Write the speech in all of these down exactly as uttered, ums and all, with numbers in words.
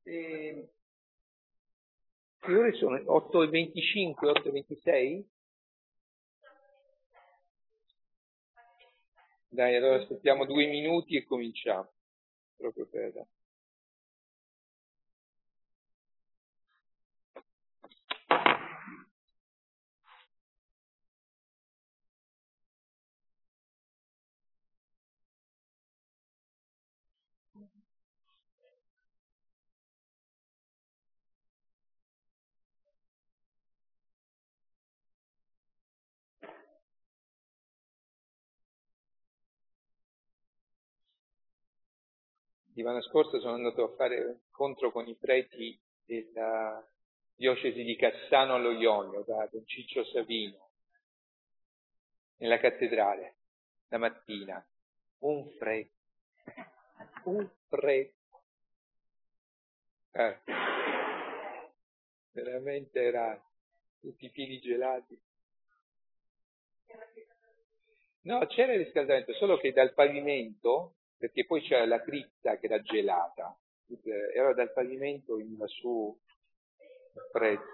E... Che ore sono? otto e venticinque, otto e ventisei? Dai, allora aspettiamo due minuti e cominciamo. Proprio per... Settimana scorsa sono andato a fare un incontro con i preti della diocesi di Cassano allo Ionio, da Don Ciccio Savino, nella cattedrale, la mattina. Un freddo, un freddo. Eh, veramente era tutti i piedi gelati. No, c'era il riscaldamento, solo che dal pavimento, perché poi c'era la cripta che era gelata, era dal pavimento veniva su freddo.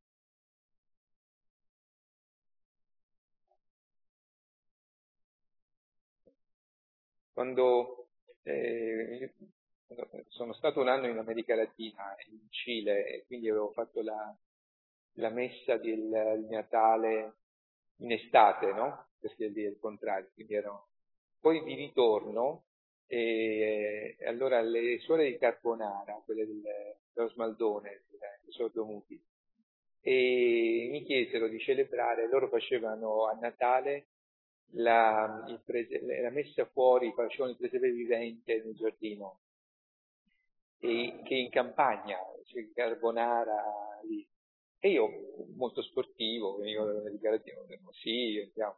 Quando eh, sono stato un anno in America Latina, in Cile, e quindi avevo fatto la, la messa del, del Natale in estate, no? Perché è il contrario, quindi ero... Poi di ritorno, e, e allora le suore di Carbonara, quelle del, dello Smaldone, dei sordomuti, e mi chiesero di celebrare, loro facevano a Natale la, il prese, la messa fuori, facevano il presepe vivente nel giardino, e che in campagna, c'è Carbonara lì. E io, molto sportivo, venivo dall'America Latina, sì, andiamo.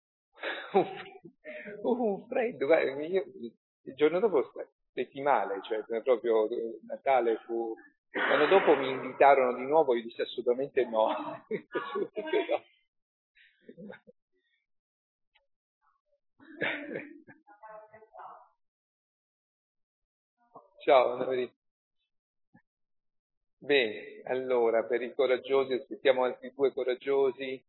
Un freddo, guarda, io, il giorno dopo stetti male, cioè proprio Natale fu... L'anno dopo mi invitarono di nuovo, io dissi assolutamente no. Assolutamente no. Ciao, Anna Maria. Bene, allora, per i coraggiosi, aspettiamo altri due coraggiosi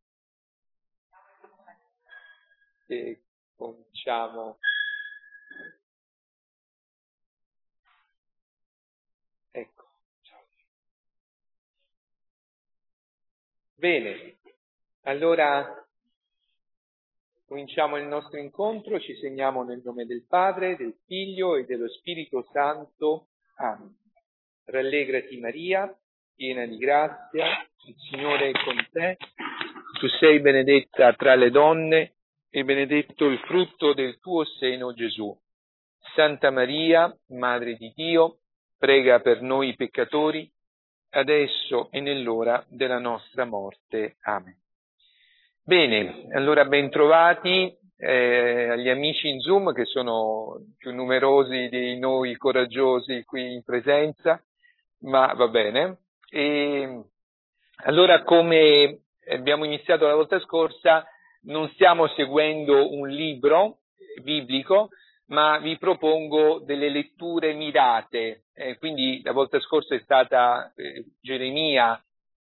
e cominciamo. Ecco. Bene, allora cominciamo il nostro incontro, ci segniamo nel nome del Padre, del Figlio e dello Spirito Santo. Amen. Rallegrati Maria, piena di grazia, il Signore è con te, tu sei benedetta tra le donne e benedetto il frutto del tuo seno Gesù. Santa Maria, Madre di Dio, prega per noi peccatori, adesso e nell'ora della nostra morte. Amen. Bene, allora ben trovati eh, agli amici in Zoom, che sono più numerosi di noi coraggiosi qui in presenza, ma va bene. E allora, come abbiamo iniziato la volta scorsa, non stiamo seguendo un libro biblico, ma vi propongo delle letture mirate. Eh, quindi la volta scorsa è stata eh, Geremia,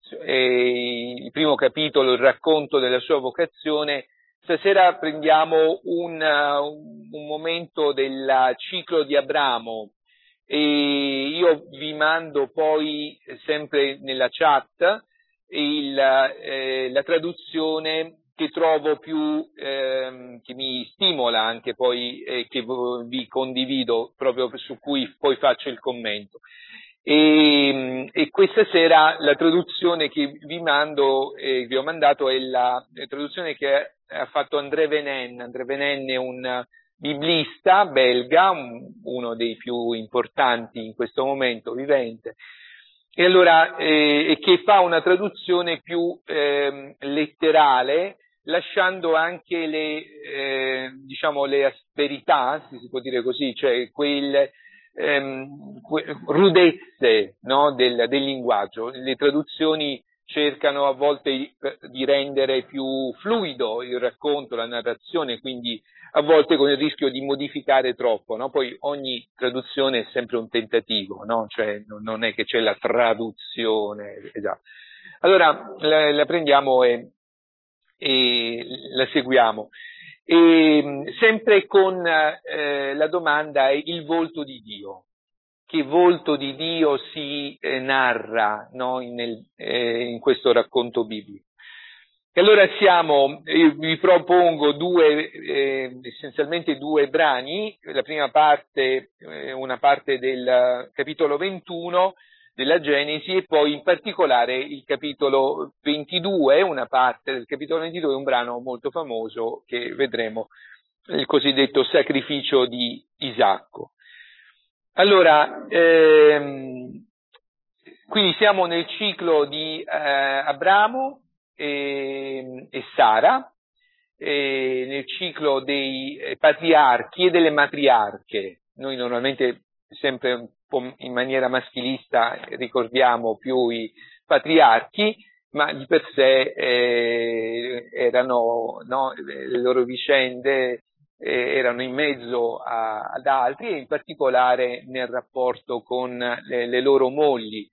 eh, il primo capitolo, il racconto della sua vocazione. Stasera prendiamo un, uh, un momento del ciclo di Abramo, e io vi mando poi sempre nella chat il, eh, la traduzione che trovo più, eh, che mi stimola anche poi, eh, che vi condivido, proprio su cui poi faccio il commento. E, e questa sera la traduzione che vi mando, eh, vi ho mandato, è la, la traduzione che ha fatto André Venen. André Venen è un biblista belga, un, uno dei più importanti in questo momento vivente, e allora eh, che fa una traduzione più eh, letterale, lasciando anche le, eh, diciamo, le asperità, se si può dire così, cioè quelle ehm, que- rudezze, no, del, del linguaggio. Le traduzioni cercano a volte di, di rendere più fluido il racconto, la narrazione, quindi a volte con il rischio di modificare troppo, no? Poi ogni traduzione è sempre un tentativo, no? Cioè non è che c'è la traduzione, esatto. Allora la, la prendiamo e, e la seguiamo. E, sempre con eh, la domanda il volto di Dio. Che volto di Dio si eh, narra, no? Nel, eh, in questo racconto biblico. E allora siamo, io vi propongo due, eh, essenzialmente due brani, la prima parte, eh, una parte del capitolo ventuno della Genesi e poi in particolare il capitolo ventidue, una parte del capitolo ventidue, un brano molto famoso che vedremo, il cosiddetto sacrificio di Isacco. Allora, ehm, quindi siamo nel ciclo di eh, Abramo e, e Sara, e nel ciclo dei patriarchi e delle matriarche. Noi normalmente sempre un po' in maniera maschilista ricordiamo più i patriarchi, ma di per sé eh, erano, no, le loro vicende eh, erano in mezzo a, ad altri e in particolare nel rapporto con le, le loro mogli.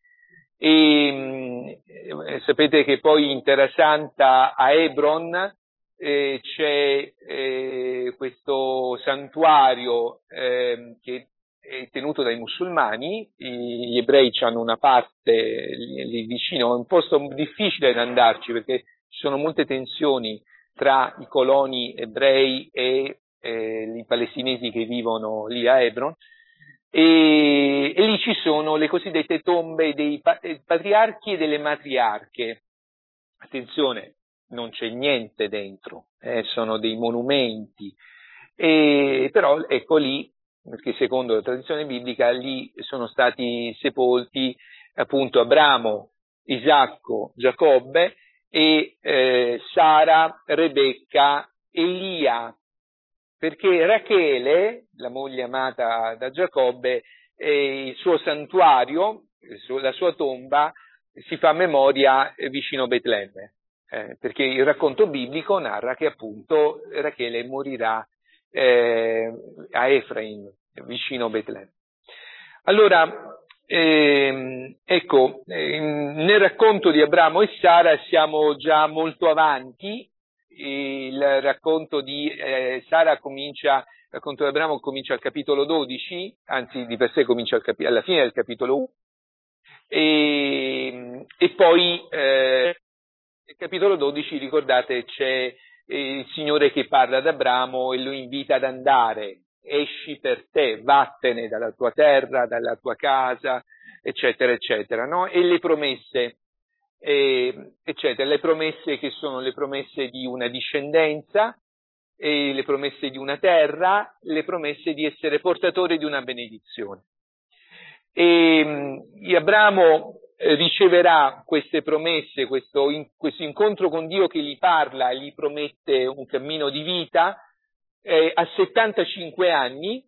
E eh, sapete che poi in Terra Santa a Hebron eh, c'è eh, questo santuario eh, che è tenuto dai musulmani, gli ebrei hanno una parte lì, lì vicino, è un posto difficile da andarci perché ci sono molte tensioni tra i coloni ebrei e eh, i palestinesi che vivono lì a Hebron. E, e lì ci sono le cosiddette tombe dei patriarchi e delle matriarche. Attenzione, non c'è niente dentro, eh, sono dei monumenti, e, però ecco lì, perché secondo la tradizione biblica lì sono stati sepolti appunto Abramo, Isacco, Giacobbe e eh, Sara, Rebecca, Elia. Perché Rachele, la moglie amata da Giacobbe, eh, il suo santuario, la sua tomba, si fa memoria vicino Betlemme, eh, perché il racconto biblico narra che appunto Rachele morirà eh, a Efraim, vicino Betlemme. Allora, ehm, ecco, ehm, nel racconto di Abramo e Sara siamo già molto avanti. Il racconto di eh, Sara comincia, il racconto di Abramo comincia al capitolo dodici, anzi di per sé comincia al capi- alla fine del capitolo uno, e, e poi eh, nel capitolo dodici, ricordate, c'è eh, il Signore che parla ad Abramo e lo invita ad andare, esci per te, vattene dalla tua terra, dalla tua casa, eccetera, eccetera, no? E le promesse, eh, eccetera, le promesse che sono le promesse di una discendenza, e le promesse di una terra, le promesse di essere portatore di una benedizione. E Abramo riceverà queste promesse, questo, in, questo incontro con Dio che gli parla, gli promette un cammino di vita eh, a settantacinque anni,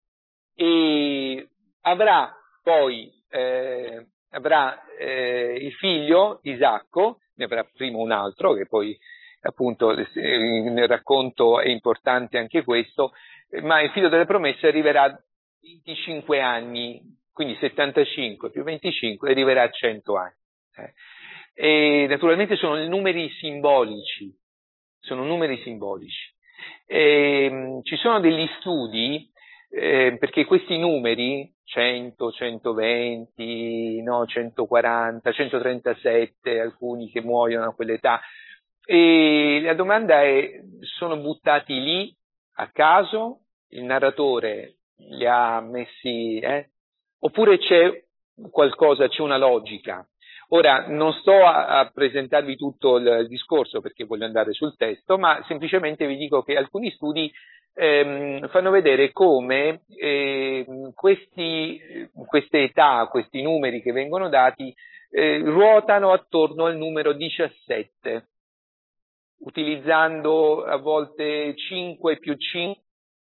e avrà poi eh, avrà eh, il figlio Isacco, ne avrà prima un altro che poi appunto nel racconto è importante anche questo, ma il figlio delle promesse arriverà a venticinque anni, quindi settantacinque più venticinque arriverà a cento anni. Eh. E naturalmente sono numeri simbolici, sono numeri simbolici. E, ci sono degli studi eh, perché questi numeri cento, centoventi, no, centoquaranta, centotrentasette, alcuni che muoiono a quell'età, e la domanda è: sono buttati lì a caso? Il narratore li ha messi, eh? Oppure c'è qualcosa, c'è una logica? Ora, non sto a, a presentarvi tutto il, il discorso perché voglio andare sul testo, ma semplicemente vi dico che alcuni studi ehm, fanno vedere come eh, questi, queste età, questi numeri che vengono dati eh, ruotano attorno al numero diciassette, utilizzando a volte cinque più cinque,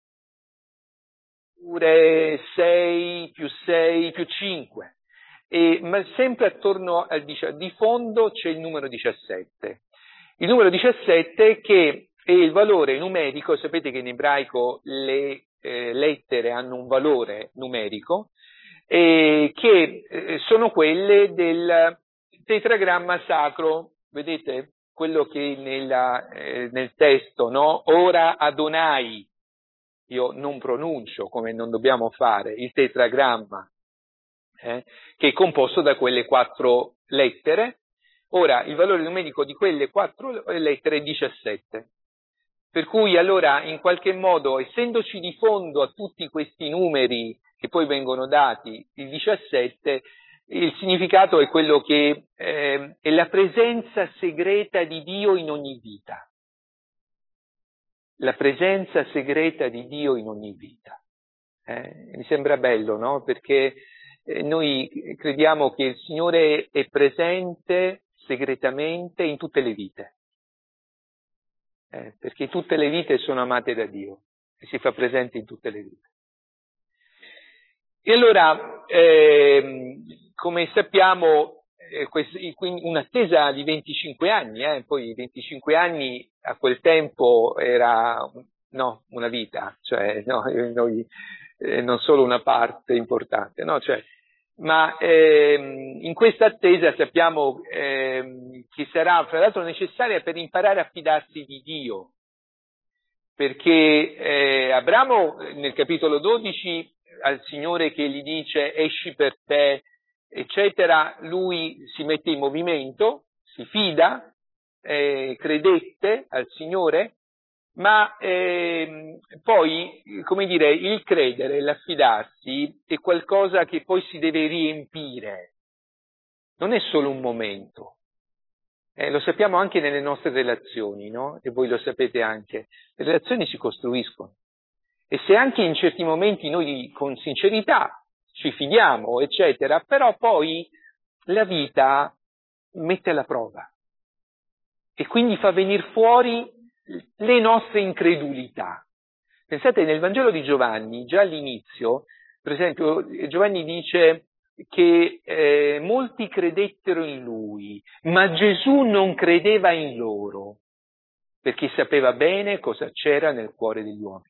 oppure sei più sei più cinque. E, ma sempre attorno al di fondo c'è il numero diciassette. Il numero diciassette che e il valore numerico, sapete che in ebraico le eh, lettere hanno un valore numerico, eh, che eh, sono quelle del tetragramma sacro, vedete? Quello che nella, eh, nel testo, no? Ora Adonai, io non pronuncio come non dobbiamo fare, il tetragramma, eh, che è composto da quelle quattro lettere. Ora, il valore numerico di quelle quattro lettere è diciassette. Per cui allora, in qualche modo, essendoci di fondo a tutti questi numeri che poi vengono dati, il diciassette, il significato è quello che eh, è la presenza segreta di Dio in ogni vita. La presenza segreta di Dio in ogni vita. Eh, mi sembra bello, no? Perché eh, noi crediamo che il Signore è presente segretamente in tutte le vite. Eh, perché tutte le vite sono amate da Dio e si fa presente in tutte le vite. E allora, eh, come sappiamo, eh, un'attesa di venticinque anni, eh, poi venticinque anni a quel tempo era no, una vita, cioè no, noi, eh, non solo una parte importante, no? Cioè, ma ehm, in questa attesa sappiamo ehm, che sarà fra l'altro necessaria per imparare a fidarsi di Dio, perché eh, Abramo nel capitolo dodici al Signore che gli dice esci per te, eccetera, lui si mette in movimento, si fida, eh, credette al Signore, ma eh, poi, come dire, il credere, l'affidarsi è qualcosa che poi si deve riempire, non è solo un momento. Eh, lo sappiamo anche nelle nostre relazioni, no? E voi lo sapete anche. Le relazioni si costruiscono. E se anche in certi momenti noi con sincerità ci fidiamo, eccetera, però poi la vita mette alla prova. E quindi fa venire fuori le nostre incredulità. Pensate, nel Vangelo di Giovanni, già all'inizio, per esempio, Giovanni dice che eh, molti credettero in lui, ma Gesù non credeva in loro, perché sapeva bene cosa c'era nel cuore degli uomini.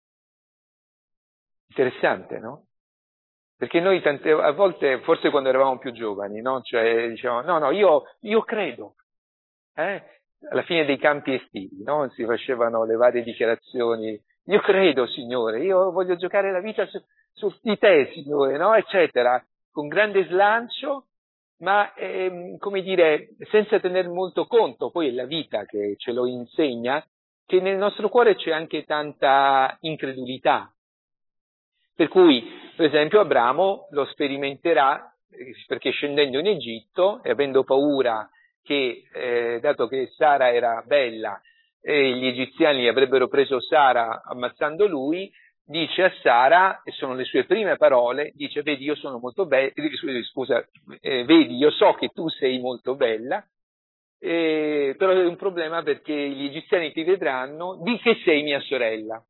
Interessante, no? Perché noi tante a volte, forse quando eravamo più giovani, no? Cioè dicevamo, no, no, io, io credo. Eh? Alla fine dei campi estivi, no? Si facevano le varie dichiarazioni, io credo, Signore, io voglio giocare la vita su, su di te, Signore, no? Eccetera, con grande slancio, ma, ehm, come dire, senza tener molto conto, poi è la vita che ce lo insegna, che nel nostro cuore c'è anche tanta incredulità. Per cui, per esempio, Abramo lo sperimenterà perché scendendo in Egitto e avendo paura che, eh, dato che Sara era bella e gli egiziani avrebbero preso Sara ammazzando lui, dice a Sara, e sono le sue prime parole, dice, vedi, io sono molto bella, scusa, eh, vedi, io so che tu sei molto bella, eh, però è un problema perché gli egiziani ti vedranno, di che sei mia sorella.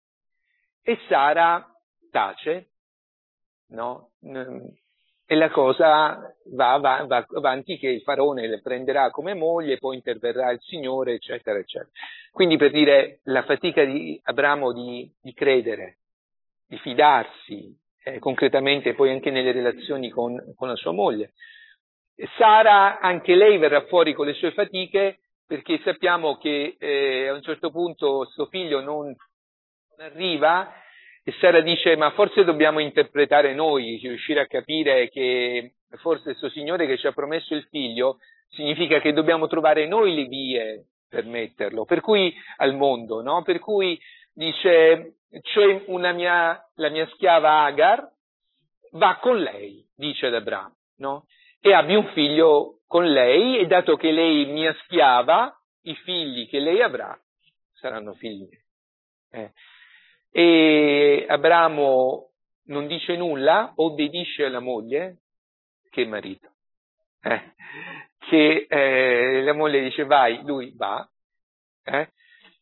E Sara tace, no? E la cosa va, va, va avanti che il faraone le prenderà come moglie, poi interverrà il Signore, eccetera, eccetera. Quindi per dire la fatica di Abramo di, di credere, di fidarsi, eh, concretamente poi anche nelle relazioni con, con la sua moglie. Sara, anche lei verrà fuori con le sue fatiche, perché sappiamo che eh, a un certo punto suo figlio non arriva, e Sara dice, ma forse dobbiamo interpretare noi, riuscire a capire che forse questo Signore che ci ha promesso il figlio, significa che dobbiamo trovare noi le vie per metterlo, per cui al mondo, no? Per cui dice, c'è una mia, la mia schiava Agar, va con lei, dice ad Abramo, no? E abbi un figlio con lei, e dato che lei è mia schiava, i figli che lei avrà saranno figli miei. Eh. E Abramo non dice nulla, obbedisce alla moglie, che è il marito, eh, che eh, la moglie dice vai, lui va, eh,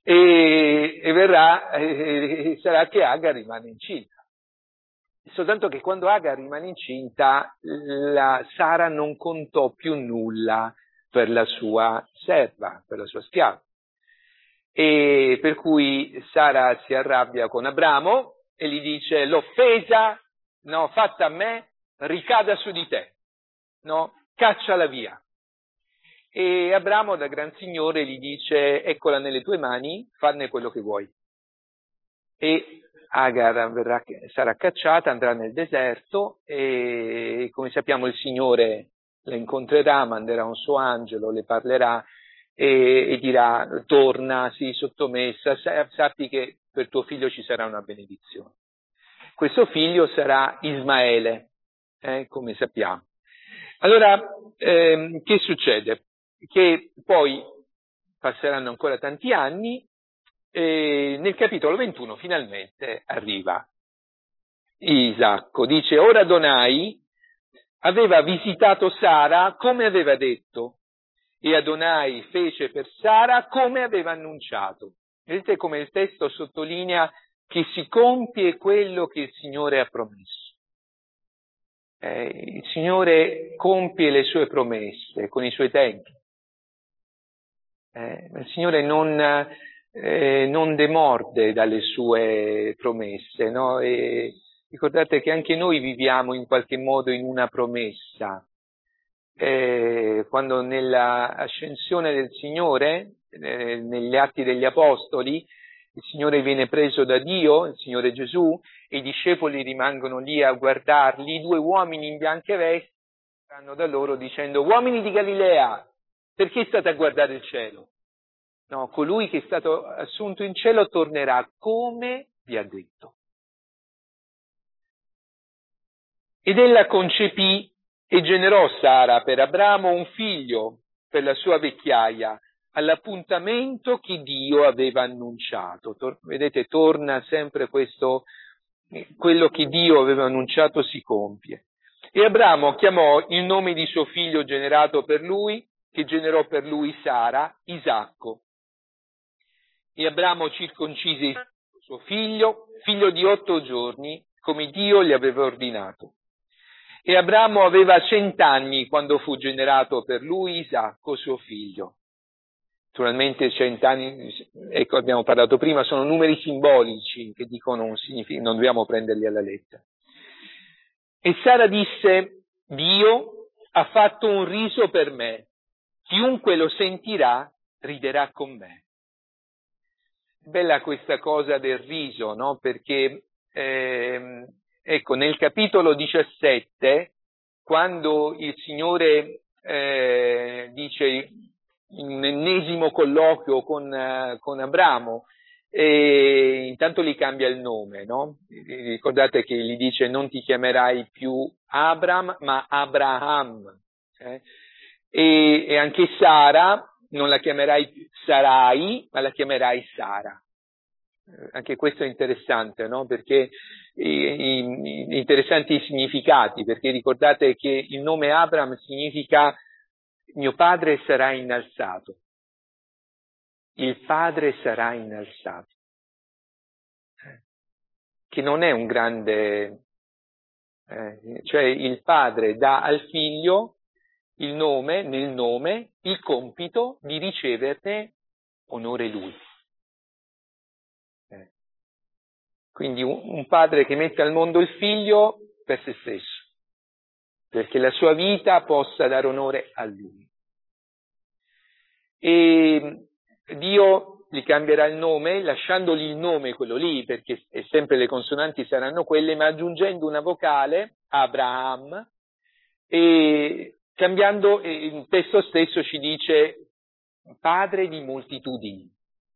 e, e verrà, eh, sarà che Agar rimane incinta. Soltanto che quando Agar rimane incinta, la Sara non contò più nulla per la sua serva, per la sua schiava. e per cui Sara si arrabbia con Abramo e gli dice: l'offesa, no, fatta a me, ricada su di te, no, cacciala via. E Abramo, da gran signore, gli dice: eccola nelle tue mani, fanne quello che vuoi. E Agar verrà, sarà cacciata, andrà nel deserto e, come sappiamo, il Signore la incontrerà, manderà un suo angelo, le parlerà e, e dirà: torna, sii sottomessa, sappi che per tuo figlio ci sarà una benedizione. Questo figlio sarà Ismaele, eh, come sappiamo. Allora, ehm, che succede? Che poi passeranno ancora tanti anni e nel capitolo ventuno finalmente arriva Isacco. Dice: ora Adonai aveva visitato Sara come aveva detto, e Adonai fece per Sara come aveva annunciato. Vedete come il testo sottolinea che si compie quello che il Signore ha promesso. Eh, il Signore compie le sue promesse con i suoi tempi. Eh, il Signore non, eh, non demorde dalle sue promesse, no? E ricordate che anche noi viviamo in qualche modo in una promessa. Eh, quando nella ascensione del Signore, eh, negli Atti degli Apostoli, il Signore viene preso da Dio, il Signore Gesù, e i discepoli rimangono lì a guardarli, due uomini in bianche vesti stanno da loro dicendo: uomini di Galilea, perché state a guardare il cielo? No, colui che è stato assunto in cielo tornerà come vi ha detto. Ed ella concepì e generò Sara per Abramo un figlio per la sua vecchiaia, all'appuntamento che Dio aveva annunciato. Tor- vedete, torna sempre questo, quello che Dio aveva annunciato si compie. E Abramo chiamò il nome di suo figlio generato per lui, che generò per lui Sara, Isacco. E Abramo circoncise suo figlio, figlio di otto giorni, come Dio gli aveva ordinato. E Abramo aveva cent'anni quando fu generato per lui Isacco, suo figlio. Naturalmente cent'anni, ecco, abbiamo parlato prima, sono numeri simbolici che dicono un significato, non dobbiamo prenderli alla lettera. E Sara disse: Dio ha fatto un riso per me, chiunque lo sentirà riderà con me. Bella questa cosa del riso, no? Perché, ehm, ecco, nel capitolo diciassette, quando il Signore eh, dice un ennesimo colloquio con, uh, con Abramo, e intanto gli cambia il nome, no? Ricordate che gli dice: non ti chiamerai più Abram, ma Abraham. Eh? E, e anche Sara, non la chiamerai Sarai, ma la chiamerai Sara. Anche questo è interessante, no? Perché i, i, interessanti i significati, perché ricordate che il nome Abram significa mio padre sarà innalzato. Il padre sarà innalzato. Che non è un grande... Eh, cioè il padre dà al figlio il nome, nel nome, il compito di riceverne onore lui. Eh. Quindi un, un padre che mette al mondo il figlio per se stesso, perché la sua vita possa dare onore a lui. E Dio gli cambierà il nome, lasciandogli il nome quello lì, perché è sempre le consonanti saranno quelle, ma aggiungendo una vocale, Abraham, e cambiando, il testo stesso ci dice padre di moltitudini.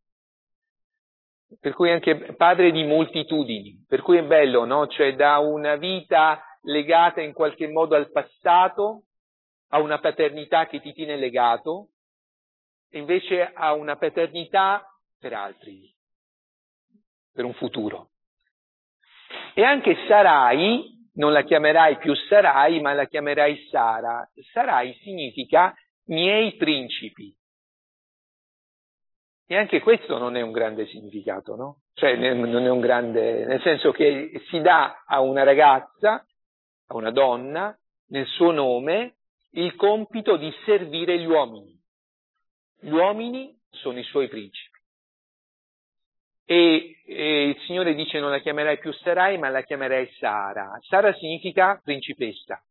Per cui anche padre di moltitudini, per cui è bello, no? Cioè da una vita legata in qualche modo al passato, a una paternità che ti tiene legato, e invece a una paternità per altri, per un futuro. E anche Sarai, non la chiamerai più Sarai, ma la chiamerai Sara. Sarai significa miei principi. E anche questo non è un grande significato, no? Cioè non è un grande, nel senso che si dà a una ragazza, a una donna, nel suo nome, il compito di servire gli uomini. Gli uomini sono i suoi principi. e, e il Signore dice non la chiamerai più Sarai, ma la chiamerai Sara. Sara significa principessa.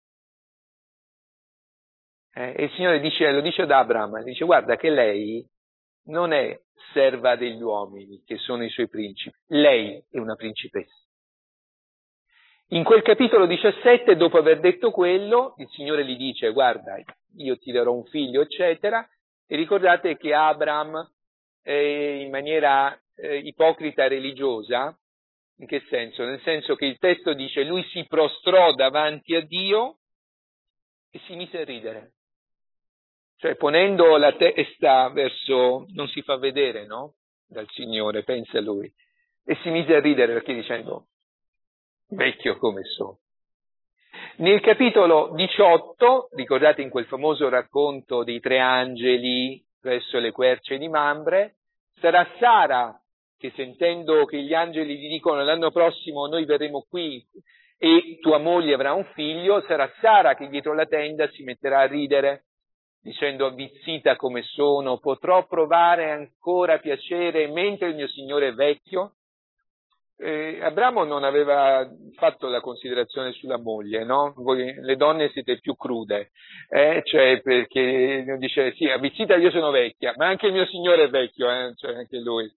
Eh, e il Signore dice, lo dice ad Abram, dice guarda che lei non è serva degli uomini che sono i suoi principi, lei è una principessa. In quel capitolo diciassette, dopo aver detto quello, il Signore gli dice guarda, io ti darò un figlio, eccetera, e ricordate che Abram, eh, in maniera eh, ipocrita religiosa, in che senso? Nel senso che il testo dice lui si prostrò davanti a Dio e si mise a ridere. Cioè ponendo la testa verso, non si fa vedere, no? Dal Signore, pensa lui. E si mise a ridere perché dicendo, vecchio come sono. Nel capitolo diciotto, ricordate in quel famoso racconto dei tre angeli presso le querce di Mamre, sarà Sara che sentendo che gli angeli gli dicono l'anno prossimo noi verremo qui e tua moglie avrà un figlio, sarà Sara che dietro la tenda si metterà a ridere, dicendo avvizzita come sono, potrò provare ancora piacere mentre il mio Signore è vecchio? Eh, Abramo non aveva fatto la considerazione sulla moglie, no? Voi le donne siete più crude, eh? Cioè perché dice sì, avvizzita io sono vecchia, ma anche il mio Signore è vecchio, eh? Cioè anche lui.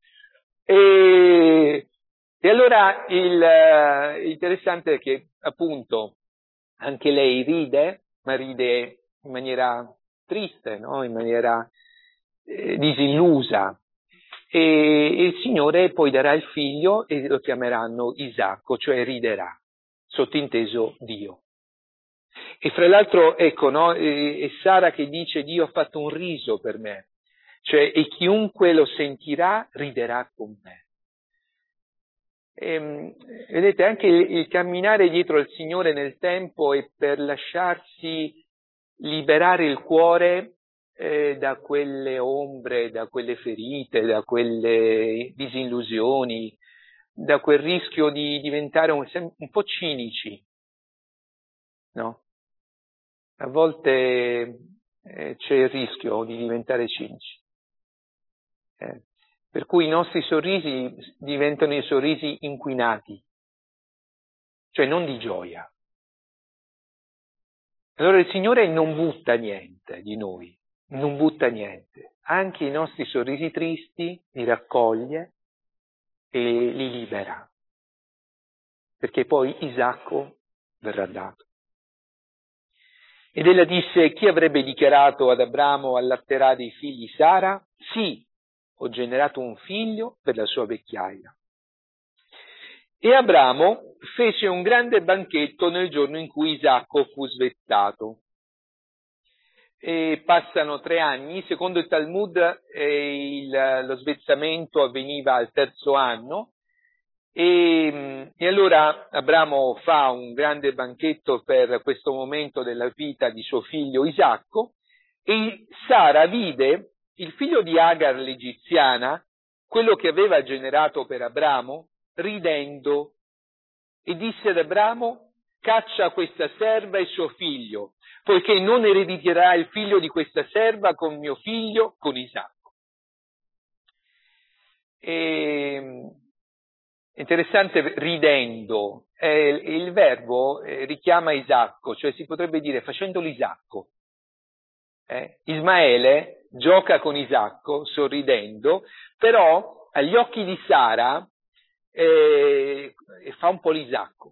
E, e allora il, il interessante è che appunto anche lei ride, ma ride in maniera triste, no? In maniera eh, disillusa. E, e il Signore poi darà il figlio e lo chiameranno Isacco, cioè riderà, sottinteso Dio. E fra l'altro, ecco, no? E, e Sara che dice Dio ha fatto un riso per me, cioè e chiunque lo sentirà riderà con me. E, vedete, anche il, il camminare dietro al Signore nel tempo e per lasciarsi liberare il cuore eh, da quelle ombre, da quelle ferite, da quelle disillusioni, da quel rischio di diventare un, un po' cinici, no? A volte eh, c'è il rischio di diventare cinici. Eh. Per cui i nostri sorrisi diventano i sorrisi inquinati, cioè non di gioia. Allora il Signore non butta niente di noi, non butta niente. Anche i nostri sorrisi tristi li raccoglie e li libera, perché poi Isacco verrà dato. Ed ella disse, chi avrebbe dichiarato ad Abramo allatterà dei figli Sara? Sì, ho generato un figlio per la sua vecchiaia. E Abramo fece un grande banchetto nel giorno in cui Isacco fu svettato. E passano tre anni, secondo il Talmud eh, il, lo svezzamento avveniva al terzo anno, e, e allora Abramo fa un grande banchetto per questo momento della vita di suo figlio Isacco, e Sara vide il figlio di Agar l'egiziana, quello che aveva generato per Abramo, ridendo, e disse ad Abramo, caccia questa serva e suo figlio, poiché non erediterà il figlio di questa serva con mio figlio, con Isacco. E, interessante, ridendo, eh, il verbo eh, richiama Isacco, cioè si potrebbe dire facendolo Isacco. Eh? Ismaele gioca con Isacco, sorridendo, però agli occhi di Sara eh, fa un po' l'Isacco.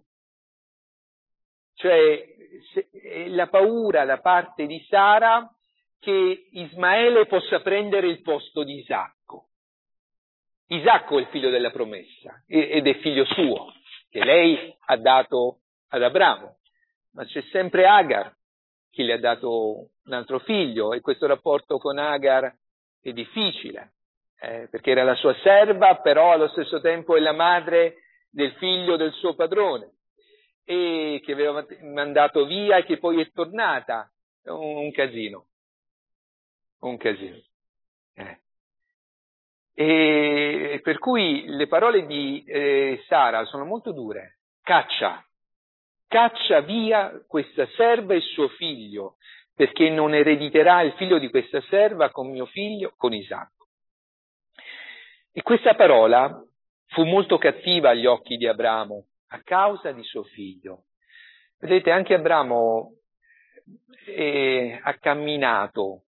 Cioè se, la paura da parte di Sara che Ismaele possa prendere il posto di Isacco. Isacco è il figlio della promessa ed è figlio suo, che lei ha dato ad Abramo, ma c'è sempre Agar che le ha dato un altro figlio e questo rapporto con Agar è difficile, eh, perché era la sua serva, però allo stesso tempo è la madre del figlio del suo padrone, e che aveva mandato via e che poi è tornata. Un, un casino, un casino. Eh. E per cui le parole di eh, Sara sono molto dure. Caccia, caccia via questa serva e suo figlio, perché non erediterà il figlio di questa serva con mio figlio, con Isacco. E questa parola fu molto cattiva agli occhi di Abramo a causa di suo figlio. Vedete, anche Abramo eh, ha camminato,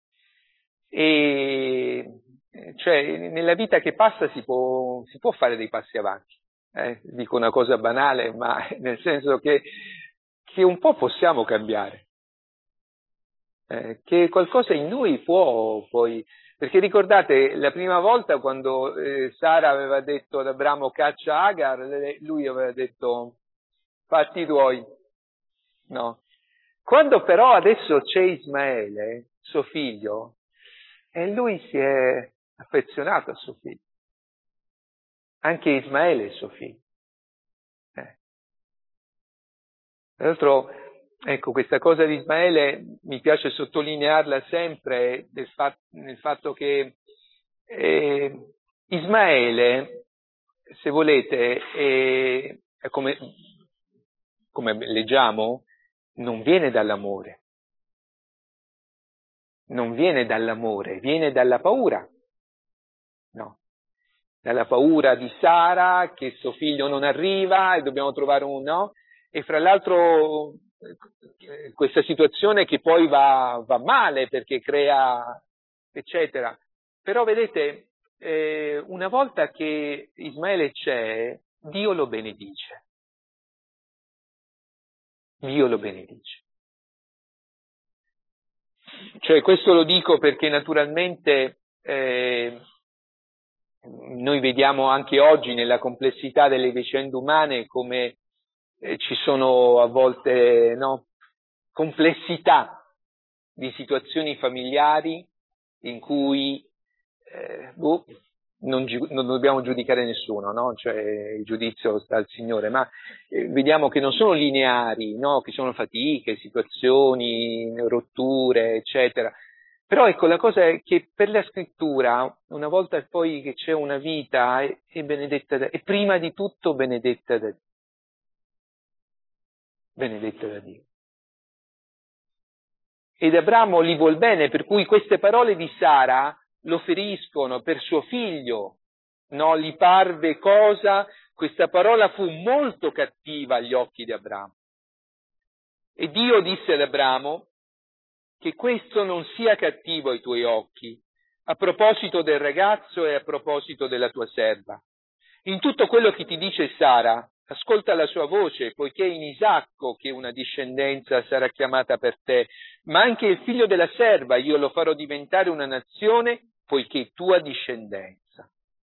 e cioè nella vita che passa si può, si può fare dei passi avanti. Eh, dico una cosa banale, ma nel senso che, che un po' possiamo cambiare. Eh, che qualcosa in noi può poi, perché ricordate la prima volta quando eh, Sara aveva detto ad Abramo caccia Agar, lui aveva detto fatti tuoi, no? Quando però adesso c'è Ismaele, suo figlio, e lui si è affezionato a suo figlio, anche Ismaele è suo figlio. Eh. Tra l'altro, ecco, questa cosa di Ismaele mi piace sottolinearla sempre nel, fat- nel fatto che eh, Ismaele, se volete, è, è come, come leggiamo, non viene dall'amore. Non viene dall'amore, viene dalla paura. No. Dalla paura di Sara che suo figlio non arriva e dobbiamo trovare un no. E fra l'altro questa situazione che poi va, va male perché crea, eccetera. Però vedete, eh, una volta che Ismaele c'è, Dio lo benedice. Dio lo benedice. Cioè, questo lo dico perché naturalmente eh, noi vediamo anche oggi nella complessità delle vicende umane come eh, ci sono a volte no, complessità di situazioni familiari in cui eh, boh, non, gi- non dobbiamo giudicare nessuno, no? Cioè il giudizio sta al Signore, ma eh, vediamo che non sono lineari, no? Che sono fatiche, situazioni, rotture, eccetera. Però ecco, la cosa è che per la scrittura, una volta poi che c'è una vita, è, è benedetta da, è prima di tutto benedetta da Dio. Benedetta da Dio. Ed Abramo gli vuol bene, per cui queste parole di Sara lo feriscono per suo figlio. No, gli parve cosa, questa parola fu molto cattiva agli occhi di Abramo. E Dio disse ad Abramo che questo non sia cattivo ai tuoi occhi, a proposito del ragazzo e a proposito della tua serva. In tutto quello che ti dice Sara, ascolta la sua voce, poiché in Isacco che una discendenza sarà chiamata per te, ma anche il figlio della serva io lo farò diventare una nazione, poiché tua discendenza.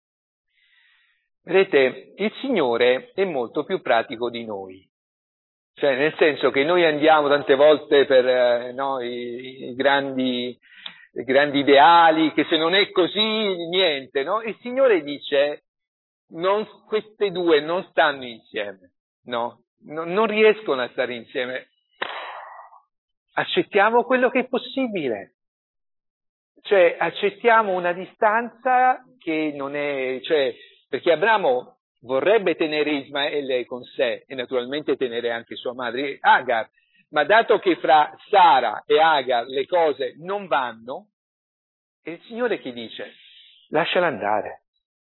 Vedete, il Signore è molto più pratico di noi. Cioè, nel senso che noi andiamo tante volte per eh, no, i, i, grandi, i grandi ideali, che se non è così, niente, no? Il Signore dice, non, queste due non stanno insieme, no? Non, non riescono a stare insieme. Accettiamo quello che è possibile. Cioè, accettiamo una distanza che non è, cioè, perché Abramo vorrebbe tenere Ismaele con sé e naturalmente tenere anche sua madre Agar, ma dato che fra Sara e Agar le cose non vanno, è il Signore che dice, lasciala andare,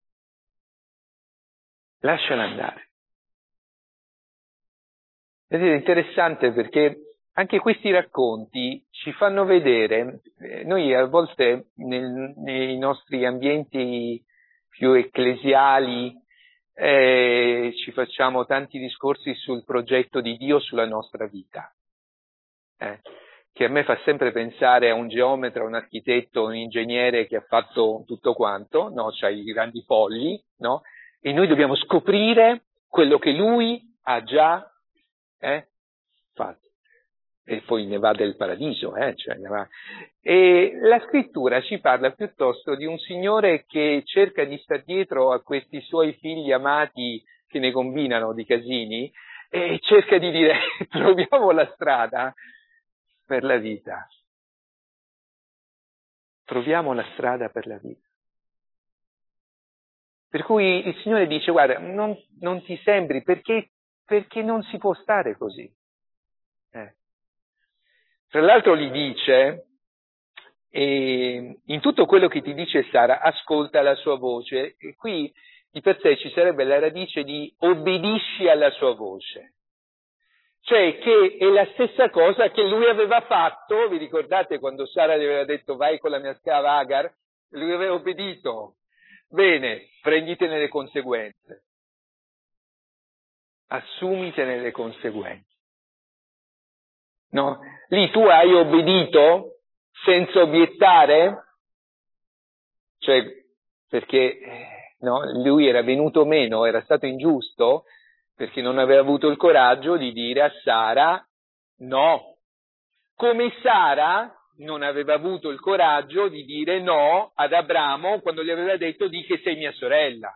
lasciala andare. Vedete, è interessante perché anche questi racconti ci fanno vedere, eh, noi a volte nel, nei nostri ambienti più ecclesiali eh, ci facciamo tanti discorsi sul progetto di Dio sulla nostra vita, eh, che a me fa sempre pensare a un geometra, un architetto, un ingegnere che ha fatto tutto quanto, no? C'ha i grandi fogli, no? E noi dobbiamo scoprire quello che lui ha già eh, fatto. E poi ne va del paradiso, eh, cioè ne va. E la scrittura ci parla piuttosto di un signore che cerca di star dietro a questi suoi figli amati che ne combinano di casini e cerca di dire troviamo la strada per la vita. Troviamo la strada per la vita. Per cui il Signore dice guarda, non, non ti sembri perché, perché non si può stare così. Eh. Tra l'altro gli dice, e in tutto quello che ti dice Sara, ascolta la sua voce. E qui di per sé ci sarebbe la radice di obbedisci alla sua voce. Cioè che è la stessa cosa che lui aveva fatto, vi ricordate quando Sara gli aveva detto vai con la mia schiava Agar? Lui aveva obbedito. Bene, prenditene le conseguenze. Assumitene le conseguenze. No? Lì tu hai obbedito senza obiettare? Cioè, perché no, lui era venuto meno, era stato ingiusto, perché non aveva avuto il coraggio di dire a Sara no. Come Sara non aveva avuto il coraggio di dire no ad Abramo quando gli aveva detto di che sei mia sorella.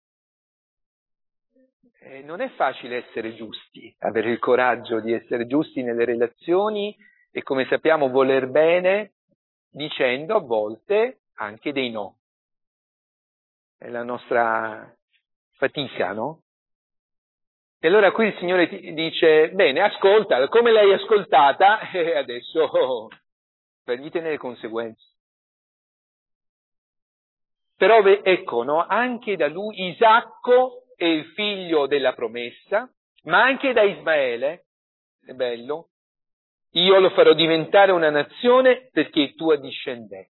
Eh, non è facile essere giusti, avere il coraggio di essere giusti nelle relazioni e, come sappiamo, voler bene dicendo a volte anche dei no. È la nostra fatica, no? E allora qui il Signore ti dice, bene, ascolta, come l'hai ascoltata, e adesso prenditene le conseguenze. Però ecco, no, anche da lui Isacco è il figlio della promessa, ma anche da Ismaele, è bello, io lo farò diventare una nazione perché è tua discendenza.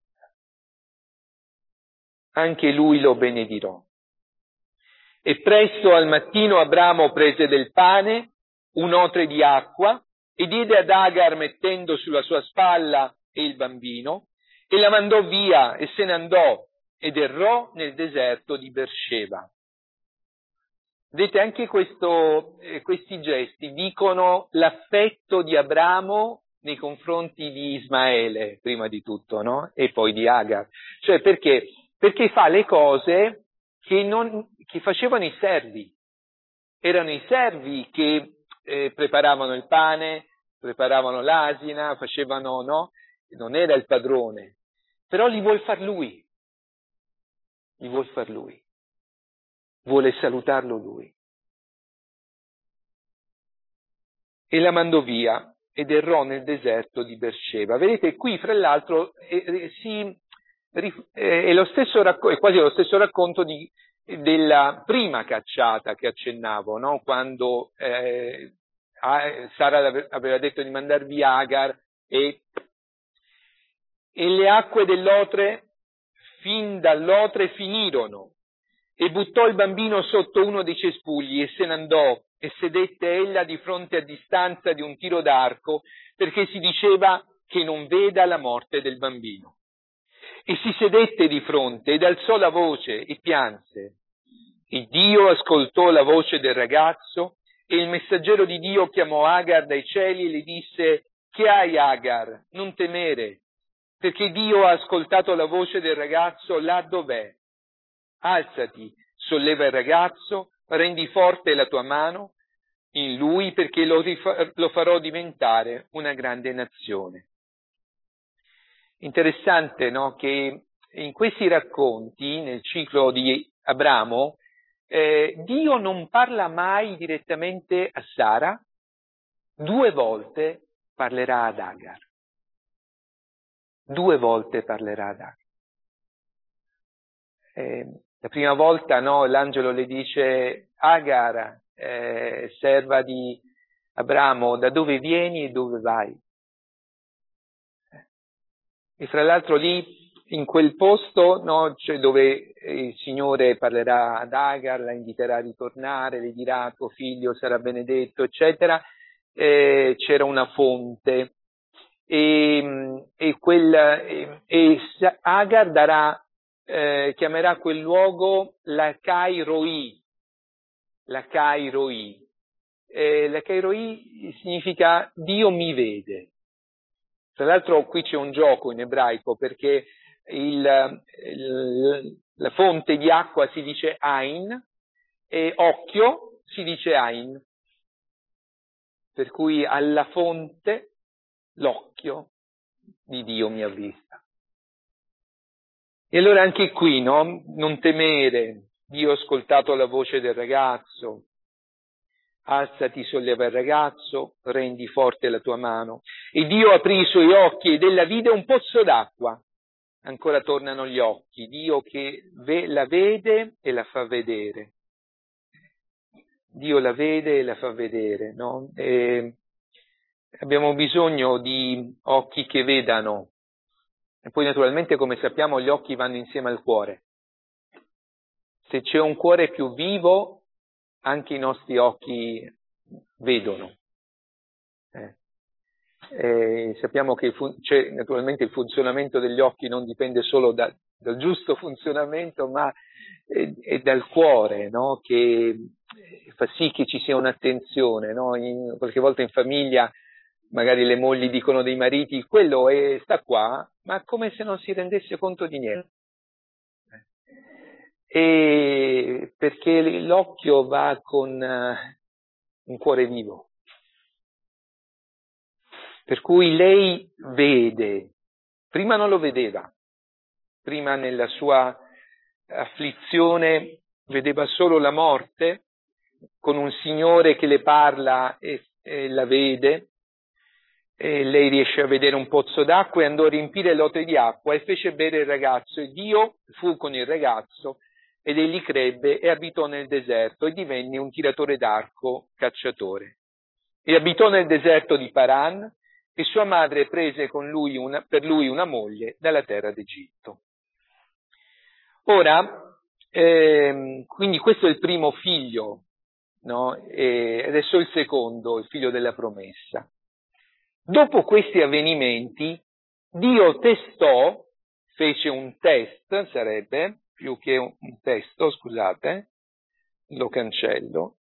Anche lui lo benedirò. E presto al mattino Abramo prese del pane, un otre di acqua, e diede ad Agar mettendo sulla sua spalla e il bambino, e la mandò via e se ne andò ed errò nel deserto di Beersheba. Vedete, anche questo, eh, questi gesti dicono l'affetto di Abramo nei confronti di Ismaele, prima di tutto, no? E poi di Agar. Cioè perché? Perché fa le cose che, non, che facevano i servi. Erano i servi che eh, preparavano il pane, preparavano l'asina, facevano, no? Non era il padrone. Però li vuol far lui. Li vuol far lui. Vuole salutarlo lui. E la mandò via ed errò nel deserto di Beersheba. Vedete, qui fra l'altro eh, si, eh, è, lo stesso racco- è quasi lo stesso racconto di, della prima cacciata che accennavo, no? Quando eh, Sara aveva detto di mandar via Agar e, e le acque dell'Otre fin dall'Otre finirono. E buttò il bambino sotto uno dei cespugli e se ne andò e sedette ella di fronte a distanza di un tiro d'arco perché si diceva che non veda la morte del bambino. E si sedette di fronte ed alzò la voce e pianse. E Dio ascoltò la voce del ragazzo e il messaggero di Dio chiamò Agar dai cieli e le disse: che hai, Agar? Non temere, perché Dio ha ascoltato la voce del ragazzo là dov'è. Alzati, solleva il ragazzo, rendi forte la tua mano in lui perché lo, rif- lo farò diventare una grande nazione. Interessante, no? Che in questi racconti, nel ciclo di Abramo, eh, Dio non parla mai direttamente a Sara, due volte parlerà ad Agar. Due volte parlerà ad Agar. Eh, La prima volta, no, l'angelo le dice: Agar, eh, serva di Abramo, da dove vieni e dove vai? E fra l'altro lì, in quel posto, no, cioè dove il Signore parlerà ad Agar, la inviterà a ritornare, le dirà tuo figlio sarà benedetto, eccetera, eh, c'era una fonte. E, e, quel, e, e Agar darà Eh, chiamerà quel luogo la Kairoi, la Kairoi. Eh, la Kairoi significa Dio mi vede. Tra l'altro qui c'è un gioco in ebraico perché il, il, la fonte di acqua si dice Ain e occhio si dice Ain. Per cui alla fonte l'occhio di Dio mi ha vista. E allora anche qui, no? Non temere, Dio ha ascoltato la voce del ragazzo, alzati, solleva il ragazzo, rendi forte la tua mano. E Dio aprì i suoi occhi ed ella vide un pozzo d'acqua ancora tornano gli occhi, Dio che ve- la vede e la fa vedere. Dio la vede e la fa vedere, no? E abbiamo bisogno di occhi che vedano. E poi naturalmente, come sappiamo, gli occhi vanno insieme al cuore. Se c'è un cuore più vivo, anche i nostri occhi vedono. Eh. E sappiamo che fun- c'è, naturalmente il funzionamento degli occhi non dipende solo da, dal giusto funzionamento, ma è, è dal cuore, no? Che fa sì che ci sia un'attenzione, no? In, qualche volta in famiglia magari le mogli dicono dei mariti, quello è, sta qua, ma come se non si rendesse conto di niente. E perché l'occhio va con uh, un cuore vivo. Per cui lei vede, prima non lo vedeva, prima nella sua afflizione vedeva solo la morte, con un Signore che le parla e, e la vede, e lei riesce a vedere un pozzo d'acqua e andò a riempire l'ote di acqua e fece bere il ragazzo, e Dio fu con il ragazzo ed egli crebbe e abitò nel deserto e divenne un tiratore d'arco cacciatore. E abitò nel deserto di Paran, e sua madre prese con lui una, per lui una moglie dalla terra d'Egitto. Ora, ehm, quindi questo è il primo figlio, no? E adesso il secondo, il figlio della promessa. Dopo questi avvenimenti, Dio testò, fece un test, sarebbe, più che un, un testo, scusate, lo cancello,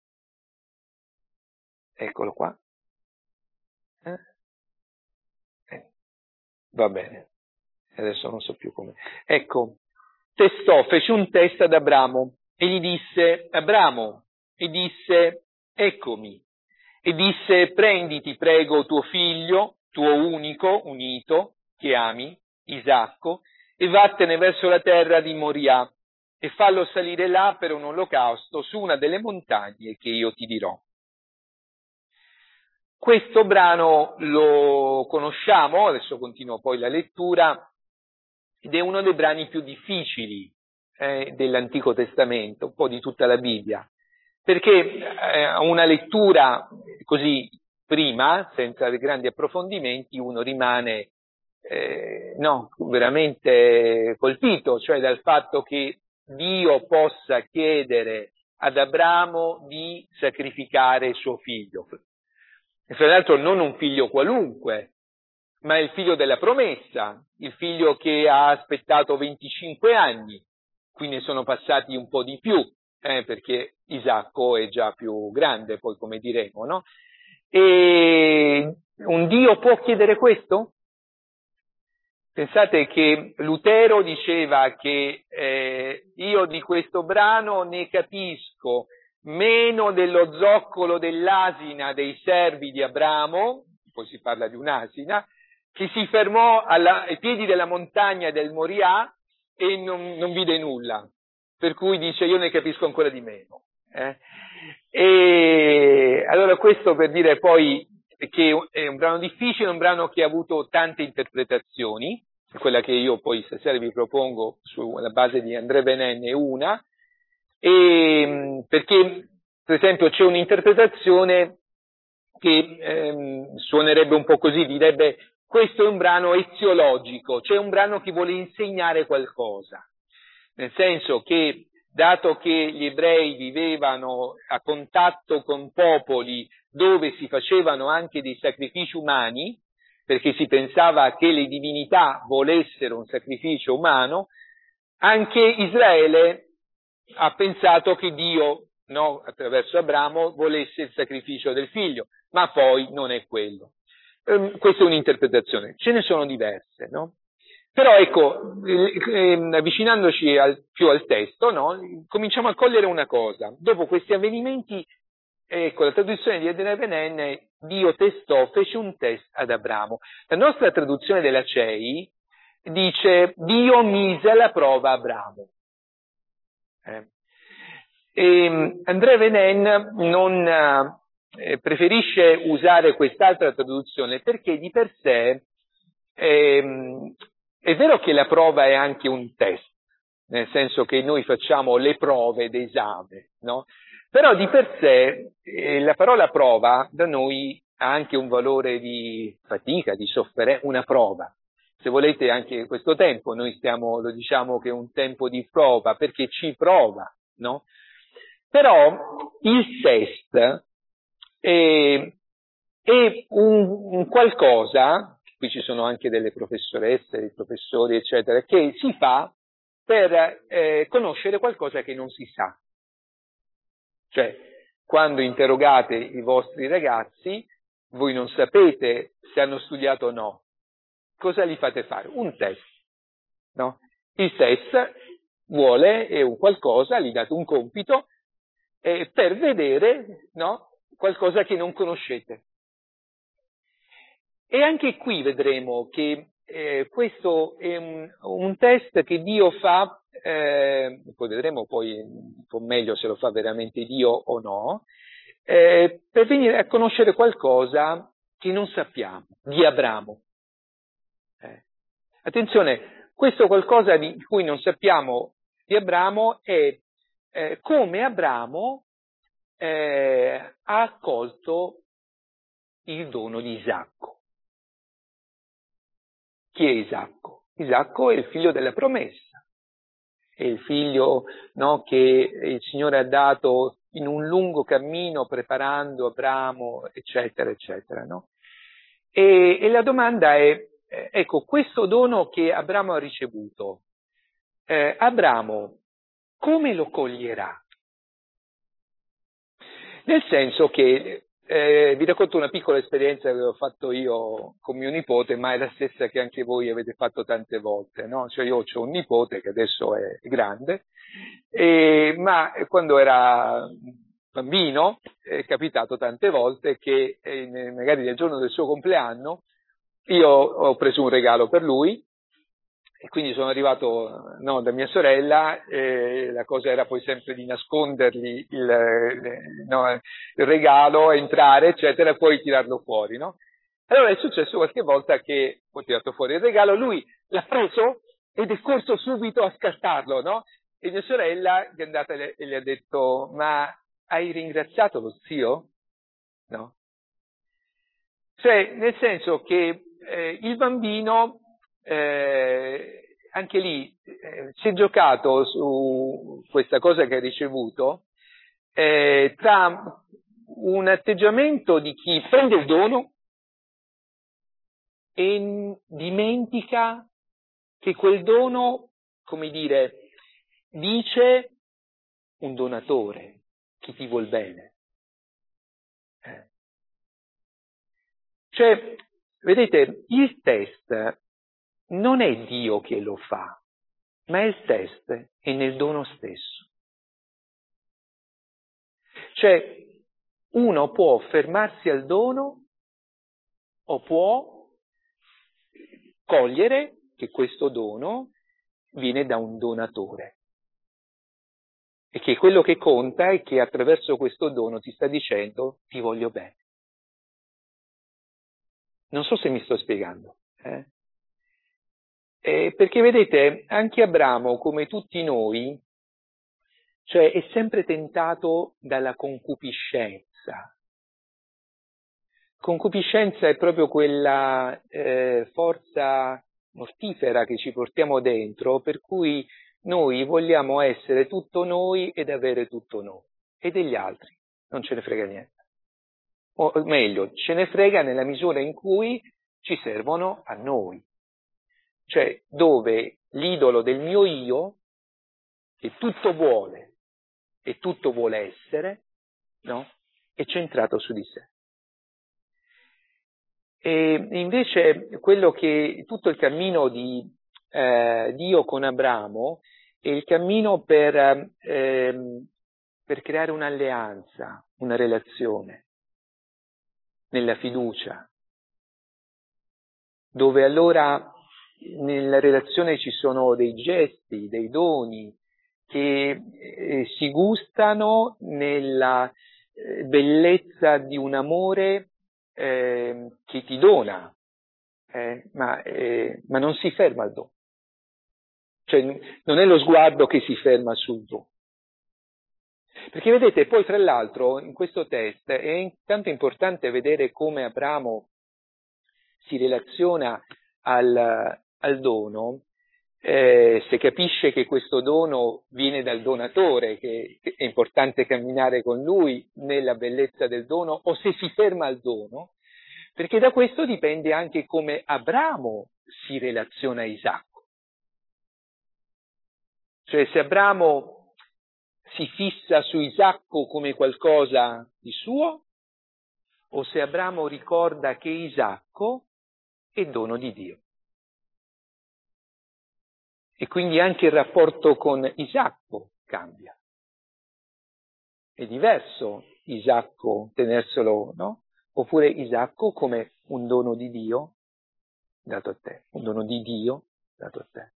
eccolo qua. Eh? Eh, va bene, adesso non so più come. Ecco, testò, fece un test ad Abramo e gli disse, Abramo, e disse, eccomi, e disse, prenditi, prego, tuo figlio, tuo unico, unito, che ami, Isacco, e vattene verso la terra di Moria, e fallo salire là per un olocausto su una delle montagne che io ti dirò. Questo brano lo conosciamo, adesso continuo poi la lettura, ed è uno dei brani più difficili eh, dell'Antico Testamento, un po' di tutta la Bibbia, perché eh, una lettura così prima, senza grandi approfondimenti, uno rimane eh, no, veramente colpito, cioè dal fatto che Dio possa chiedere ad Abramo di sacrificare suo figlio. E fra l'altro non un figlio qualunque, ma il figlio della promessa, il figlio che ha aspettato venticinque anni, quindi sono passati un po' di più, eh, perché Isacco è già più grande, poi come diremo, no? E un Dio può chiedere questo? Pensate che Lutero diceva che eh, io di questo brano ne capisco meno dello zoccolo dell'asina dei servi di Abramo, poi si parla di un'asina, che si fermò alla, ai piedi della montagna del Moria e non, non vide nulla, per cui dice io ne capisco ancora di meno. Eh? E allora questo per dire poi che è un brano difficile, un brano che ha avuto tante interpretazioni, quella che io poi stasera vi propongo sulla base di André Vénen è una, e, perché per esempio c'è un'interpretazione che ehm, suonerebbe un po' così, direbbe questo è un brano eziologico, cioè un brano che vuole insegnare qualcosa, nel senso che dato che gli ebrei vivevano a contatto con popoli dove si facevano anche dei sacrifici umani, perché si pensava che le divinità volessero un sacrificio umano, anche Israele ha pensato che Dio, no, attraverso Abramo, volesse il sacrificio del figlio, ma poi non è quello. Um, questa è un'interpretazione, ce ne sono diverse, no? Però ecco, eh, eh, avvicinandoci al, più al testo, no, cominciamo a cogliere una cosa. Dopo questi avvenimenti, ecco, la traduzione di André Vénen, Dio testò, fece un test ad Abramo. La nostra traduzione della C E I dice Dio mise alla prova Abramo. Eh. E André Vénen non eh, preferisce usare quest'altra traduzione perché di per sé ehm, è vero che la prova è anche un test, nel senso che noi facciamo le prove d'esame, no? Però di per sé eh, la parola prova da noi ha anche un valore di fatica, di sofferenza, una prova. Se volete anche questo tempo, noi stiamo, lo diciamo che è un tempo di prova, perché ci prova, no? Però il test è, è un, un qualcosa, qui ci sono anche delle professoresse, dei professori, eccetera, che si fa per eh, conoscere qualcosa che non si sa. Cioè, quando interrogate i vostri ragazzi, voi non sapete se hanno studiato o no. Cosa li fate fare? Un test, no? Il test vuole, è un qualcosa, gli date un compito, eh, per vedere, no? Qualcosa che non conoscete. E anche qui vedremo che eh, questo è un, un test che Dio fa, eh, poi vedremo poi un po' meglio se lo fa veramente Dio o no, eh, per venire a conoscere qualcosa che non sappiamo, di Abramo. Eh. Attenzione, questo qualcosa di cui non sappiamo di Abramo è eh, come Abramo eh, ha accolto il dono di Isacco. Chi è Isacco? Isacco è il figlio della promessa, è il figlio, no, che il Signore ha dato in un lungo cammino preparando Abramo, eccetera, eccetera, no? E, e la domanda è, eh, ecco, questo dono che Abramo ha ricevuto, eh, Abramo come lo coglierà? Nel senso che, eh, vi racconto una piccola esperienza che avevo fatto io con mio nipote, ma è la stessa che anche voi avete fatto tante volte, no? Cioè io ho un nipote che adesso è grande, e, ma quando era bambino è capitato tante volte che eh, magari nel giorno del suo compleanno io ho preso un regalo per lui, e quindi sono arrivato, no, da mia sorella, e la cosa era poi sempre di nascondergli il, il, no, il regalo, entrare, eccetera, e poi tirarlo fuori, no? Allora è successo qualche volta che ho tirato fuori il regalo, lui l'ha preso ed è corso subito a scattarlo, no? E mia sorella è andata e gli ha detto: ma hai ringraziato lo zio? No? Cioè, nel senso che eh, il bambino, eh, anche lì, eh, si è giocato su questa cosa che ha ricevuto, eh, tra un atteggiamento di chi prende il dono e dimentica che quel dono, come dire, dice un donatore, chi ti vuol bene. Eh. Cioè, vedete, il test non è Dio che lo fa, ma il test è nel dono stesso. Cioè, uno può fermarsi al dono o può cogliere che questo dono viene da un donatore. E che quello che conta è che attraverso questo dono ti sta dicendo: ti voglio bene. Non so se mi sto spiegando. Eh? Eh, perché vedete, anche Abramo, come tutti noi, cioè è sempre tentato dalla concupiscenza. Concupiscenza è proprio quella eh, forza mortifera che ci portiamo dentro, per cui noi vogliamo essere tutto noi ed avere tutto noi, e degli altri non ce ne frega niente. O meglio, ce ne frega nella misura in cui ci servono a noi. Cioè, dove l'idolo del mio io, che tutto vuole e tutto vuole essere, no? È centrato su di sé. E invece quello che tutto il cammino di eh, Dio con Abramo è il cammino per, eh, per creare un'alleanza, una relazione, nella fiducia, dove allora nella relazione ci sono dei gesti, dei doni che eh, si gustano nella eh, bellezza di un amore eh, che ti dona, eh, ma, eh, ma non si ferma al dono. Cioè non è lo sguardo che si ferma sul dono. Perché vedete, poi tra l'altro in questo test è intanto importante vedere come Abramo si relaziona al, al dono, eh, se capisce che questo dono viene dal donatore, che è importante camminare con lui nella bellezza del dono, o se si ferma al dono, perché da questo dipende anche come Abramo si relaziona a Isacco. Cioè se Abramo si fissa su Isacco come qualcosa di suo, o se Abramo ricorda che Isacco è dono di Dio. E quindi anche il rapporto con Isacco cambia. È diverso Isacco tenerselo, no? Oppure Isacco come un dono di Dio dato a te, un dono di Dio dato a te.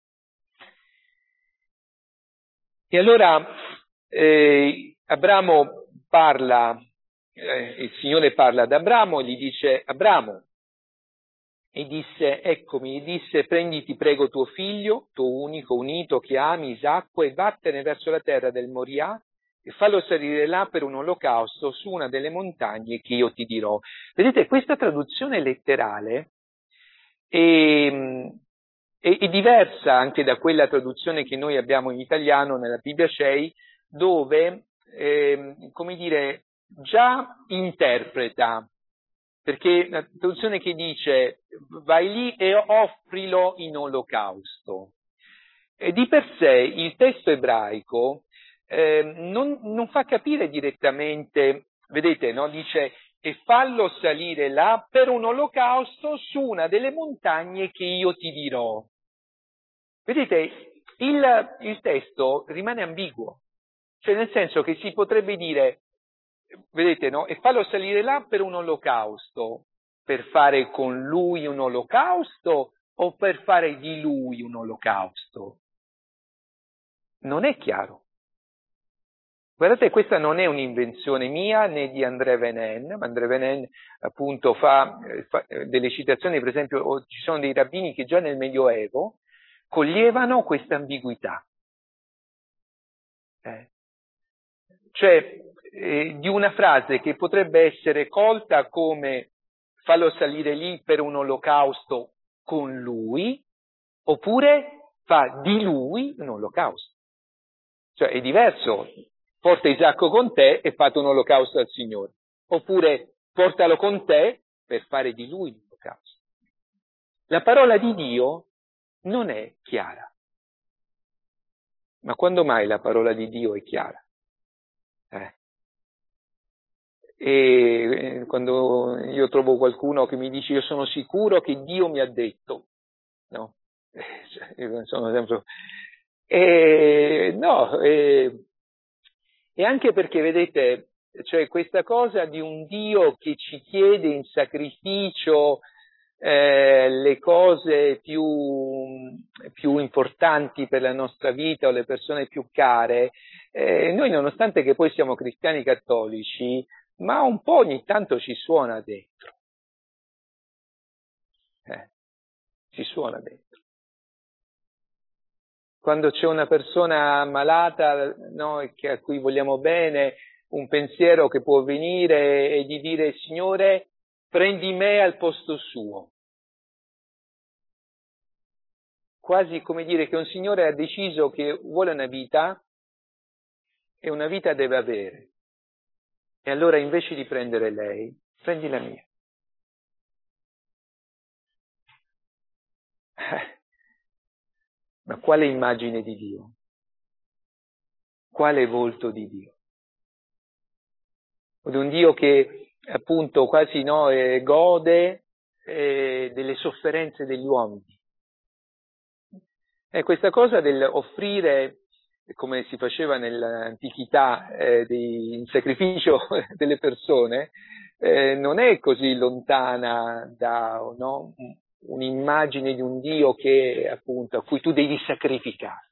E allora eh, Abramo parla, eh, il Signore parla ad Abramo e gli dice: Abramo, e disse, eccomi, e disse, prenditi prego tuo figlio, tuo unico, unito, che ami, Isacco, e vattene verso la terra del Moria, e fallo salire là per un olocausto su una delle montagne che io ti dirò. Vedete, questa traduzione letterale è, è, è diversa anche da quella traduzione che noi abbiamo in italiano nella Bibbia Shei, dove, eh, come dire, già interpreta, perché la traduzione che dice vai lì e offrilo in olocausto. E di per sé il testo ebraico eh, non, non fa capire direttamente, vedete, no? Dice e fallo salire là per un olocausto su una delle montagne che io ti dirò. Vedete, il, il testo rimane ambiguo, cioè nel senso che si potrebbe dire, vedete, no? E fallo salire là per un olocausto, per fare con lui un olocausto o per fare di lui un olocausto? Non è chiaro. Guardate, questa non è un'invenzione mia né di André Venen, ma André Venen appunto fa, fa delle citazioni, per esempio ci sono dei rabbini che già nel Medioevo coglievano questa ambiguità. Eh. Cioè, eh, di una frase che potrebbe essere colta come fallo salire lì per un olocausto con lui, oppure fa di lui un olocausto. Cioè è diverso, porta Isacco con te e fate un olocausto al Signore, oppure portalo con te per fare di lui un olocausto. La parola di Dio non è chiara. Ma quando mai la parola di Dio è chiara? Eh. E quando io trovo qualcuno che mi dice io sono sicuro che Dio mi ha detto, no? Io sono sempre... E, no, e, e anche perché vedete, cioè questa cosa di un Dio che ci chiede in sacrificio eh, le cose più, più importanti per la nostra vita o le persone più care, eh, noi nonostante che poi siamo cristiani cattolici, ma un po' ogni tanto ci suona dentro. Eh, ci suona dentro. Quando c'è una persona malata, no, che a cui vogliamo bene, un pensiero che può venire e di dire Signore, prendi me al posto suo. Quasi come dire che un Signore ha deciso che vuole una vita e una vita deve avere. E allora invece di prendere lei, prendi la mia. Ma quale immagine di Dio? Quale volto di Dio? Di un Dio che appunto quasi no, eh, gode eh, delle sofferenze degli uomini. E questa cosa dell'offrire, come si faceva nell'antichità, eh, di, in sacrificio delle persone, eh, non è così lontana da no, un'immagine di un Dio che appunto a cui tu devi sacrificare.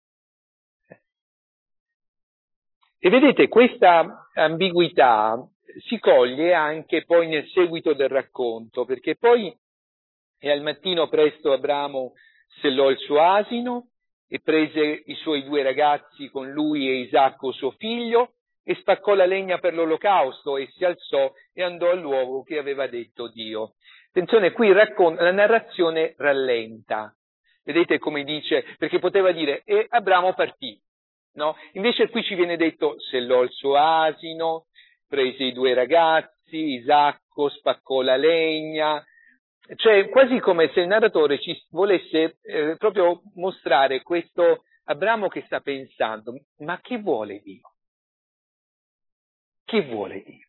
E vedete, questa ambiguità si coglie anche poi nel seguito del racconto, perché poi e al mattino presto Abramo sellò il suo asino e prese i suoi due ragazzi con lui e Isacco suo figlio e spaccò la legna per l'olocausto e si alzò e andò al luogo che aveva detto Dio. Attenzione, qui raccon- la narrazione rallenta. Vedete come dice, perché poteva dire, e Abramo partì, no? Invece qui ci viene detto, sellò il suo asino, prese i due ragazzi, Isacco spaccò la legna, cioè quasi come se il narratore ci volesse eh, proprio mostrare questo Abramo che sta pensando, ma che vuole Dio? Che vuole Dio?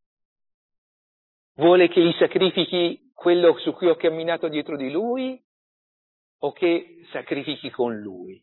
Vuole che gli sacrifichi quello su cui ho camminato dietro di lui o che sacrifichi con lui?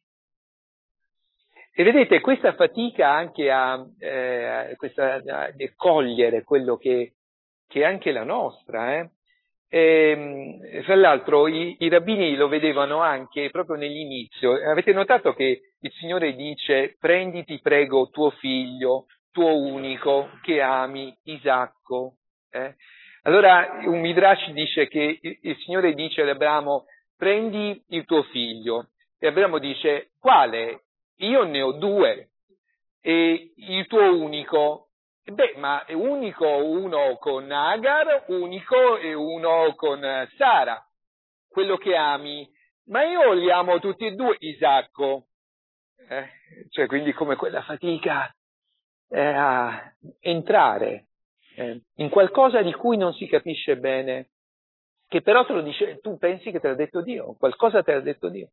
E vedete, questa fatica anche a, eh, questa, a cogliere quello che, che è anche la nostra, eh? E, fra l'altro i, i rabbini lo vedevano anche proprio nell'inizio. Avete notato che il Signore dice prenditi prego tuo figlio, tuo unico, che ami, Isacco. Eh? Allora un Midrash dice che il, il Signore dice ad Abramo prendi il tuo figlio e Abramo dice quale? Io ne ho due e il tuo unico. Beh, ma è unico uno con Agar, unico e uno con Sara, quello che ami. Ma io li amo tutti e due, Isacco. Eh, cioè, quindi come quella fatica eh, a entrare eh, in qualcosa di cui non si capisce bene, che però te lo dice, tu pensi che te l'ha detto Dio, qualcosa te l'ha detto Dio.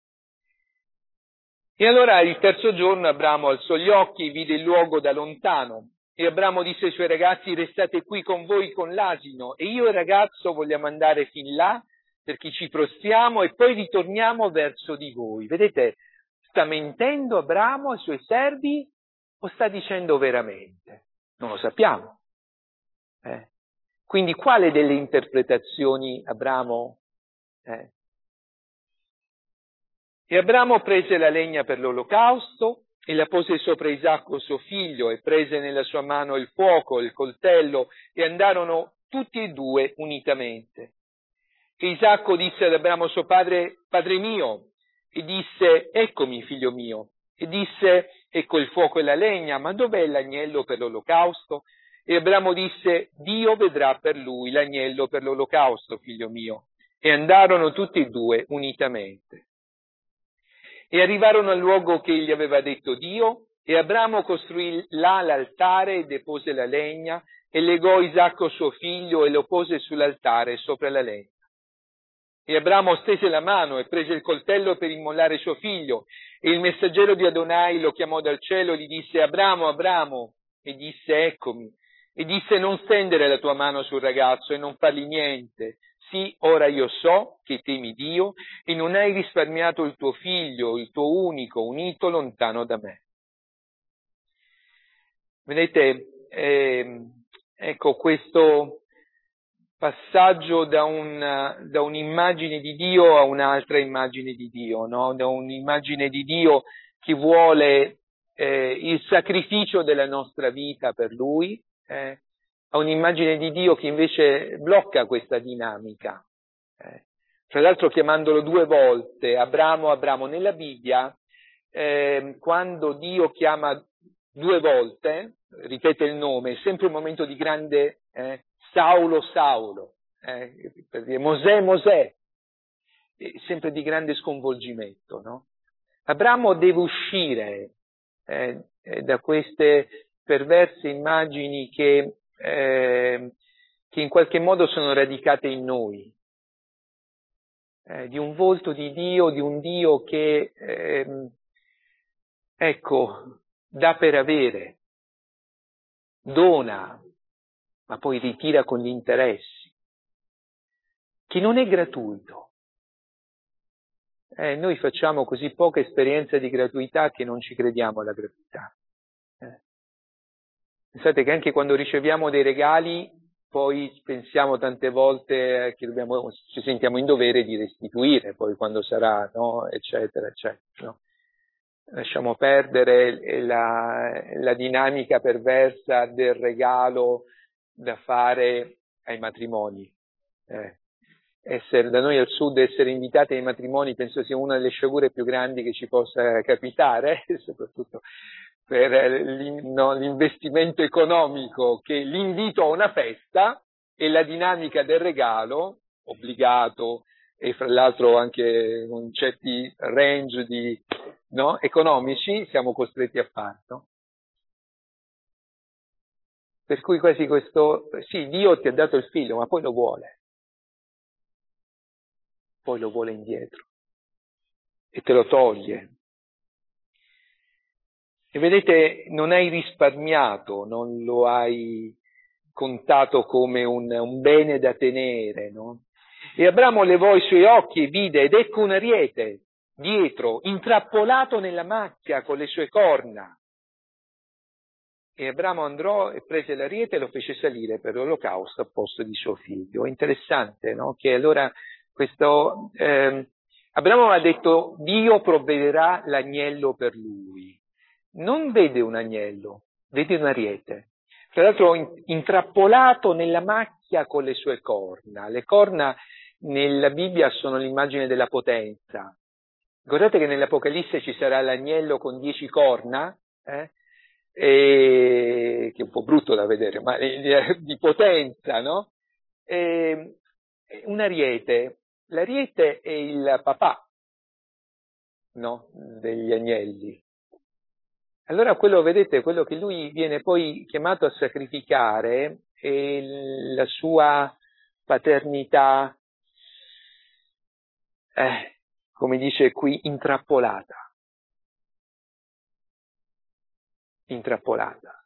E allora il terzo giorno Abramo alzò gli occhi, vide il luogo da lontano. E Abramo disse ai suoi ragazzi, restate qui con voi con l'asino, e io e il ragazzo vogliamo andare fin là, perché ci prostiamo e poi ritorniamo verso di voi. Vedete, sta mentendo Abramo ai suoi servi o sta dicendo veramente? Non lo sappiamo. Eh? Quindi quale delle interpretazioni Abramo... Eh? E Abramo prese la legna per l'olocausto e la pose sopra Isacco suo figlio e prese nella sua mano il fuoco, il coltello e andarono tutti e due unitamente. E Isacco disse ad Abramo suo padre, padre mio, e disse, eccomi figlio mio, e disse, ecco il fuoco e la legna, ma dov'è l'agnello per l'olocausto? E Abramo disse, Dio vedrà per lui l'agnello per l'olocausto, figlio mio. E andarono tutti e due unitamente. E arrivarono al luogo che gli aveva detto Dio, e Abramo costruì là l'altare e depose la legna, e legò Isacco suo figlio e lo pose sull'altare sopra la legna. E Abramo stese la mano e prese il coltello per immolare suo figlio, e il messaggero di Adonai lo chiamò dal cielo e gli disse, Abramo, Abramo, e disse, eccomi, e disse, non stendere la tua mano sul ragazzo e non fargli niente. Sì, ora io so che temi Dio e non hai risparmiato il tuo figlio, il tuo unico, unito lontano da me. Vedete, eh, ecco questo passaggio da, un, da un'immagine di Dio a un'altra immagine di Dio, no? Da un'immagine di Dio che vuole eh, il sacrificio della nostra vita per Lui, eh, a un'immagine di Dio che invece blocca questa dinamica. Eh. Tra l'altro chiamandolo due volte, Abramo, Abramo, nella Bibbia, eh, quando Dio chiama due volte, ripete il nome, è sempre un momento di grande eh, Saulo, Saulo, eh, per dire Mosè, Mosè, è sempre di grande sconvolgimento, no? Abramo deve uscire eh, da queste perverse immagini che, eh, che in qualche modo sono radicate in noi, eh, di un volto di Dio, di un Dio che, eh, ecco, dà per avere, dona, ma poi ritira con gli interessi, che non è gratuito. Eh, noi facciamo così poca esperienza di gratuità che non ci crediamo alla gratuità. Eh. Pensate che anche quando riceviamo dei regali, poi pensiamo tante volte che dobbiamo, ci sentiamo in dovere di restituire, poi quando sarà, no? Eccetera, eccetera. No? Lasciamo perdere la, la dinamica perversa del regalo da fare ai matrimoni. Eh. essere, da noi al sud, essere invitati ai matrimoni penso sia una delle sciagure più grandi che ci possa capitare, soprattutto per no, l'investimento economico, che l'invito a una festa e la dinamica del regalo, obbligato, e fra l'altro anche con certi range di, no, economici, siamo costretti a farlo. Per cui quasi questo, sì, Dio ti ha dato il figlio, ma poi lo vuole. Poi lo vuole indietro. E te lo toglie. E vedete, non hai risparmiato, non lo hai contato come un, un bene da tenere, no? E Abramo levò i suoi occhi e vide, ed ecco un ariete dietro, intrappolato nella macchia con le sue corna. E Abramo andò e prese l'ariete e lo fece salire per l'olocausto a posto di suo figlio. È interessante, no? Che allora questo eh, Abramo ha detto: Dio provvederà l'agnello per lui. Non vede un agnello, vede un ariete. Tra l'altro intrappolato nella macchia con le sue corna. Le corna nella Bibbia sono l'immagine della potenza. Guardate che nell'Apocalisse ci sarà l'agnello con dieci corna, eh? E, che è un po' brutto da vedere, ma di potenza, no? E, un ariete. L'ariete è il papà, no? Degli agnelli. Allora quello, vedete, quello che lui viene poi chiamato a sacrificare è la sua paternità, eh, come dice qui, intrappolata. Intrappolata.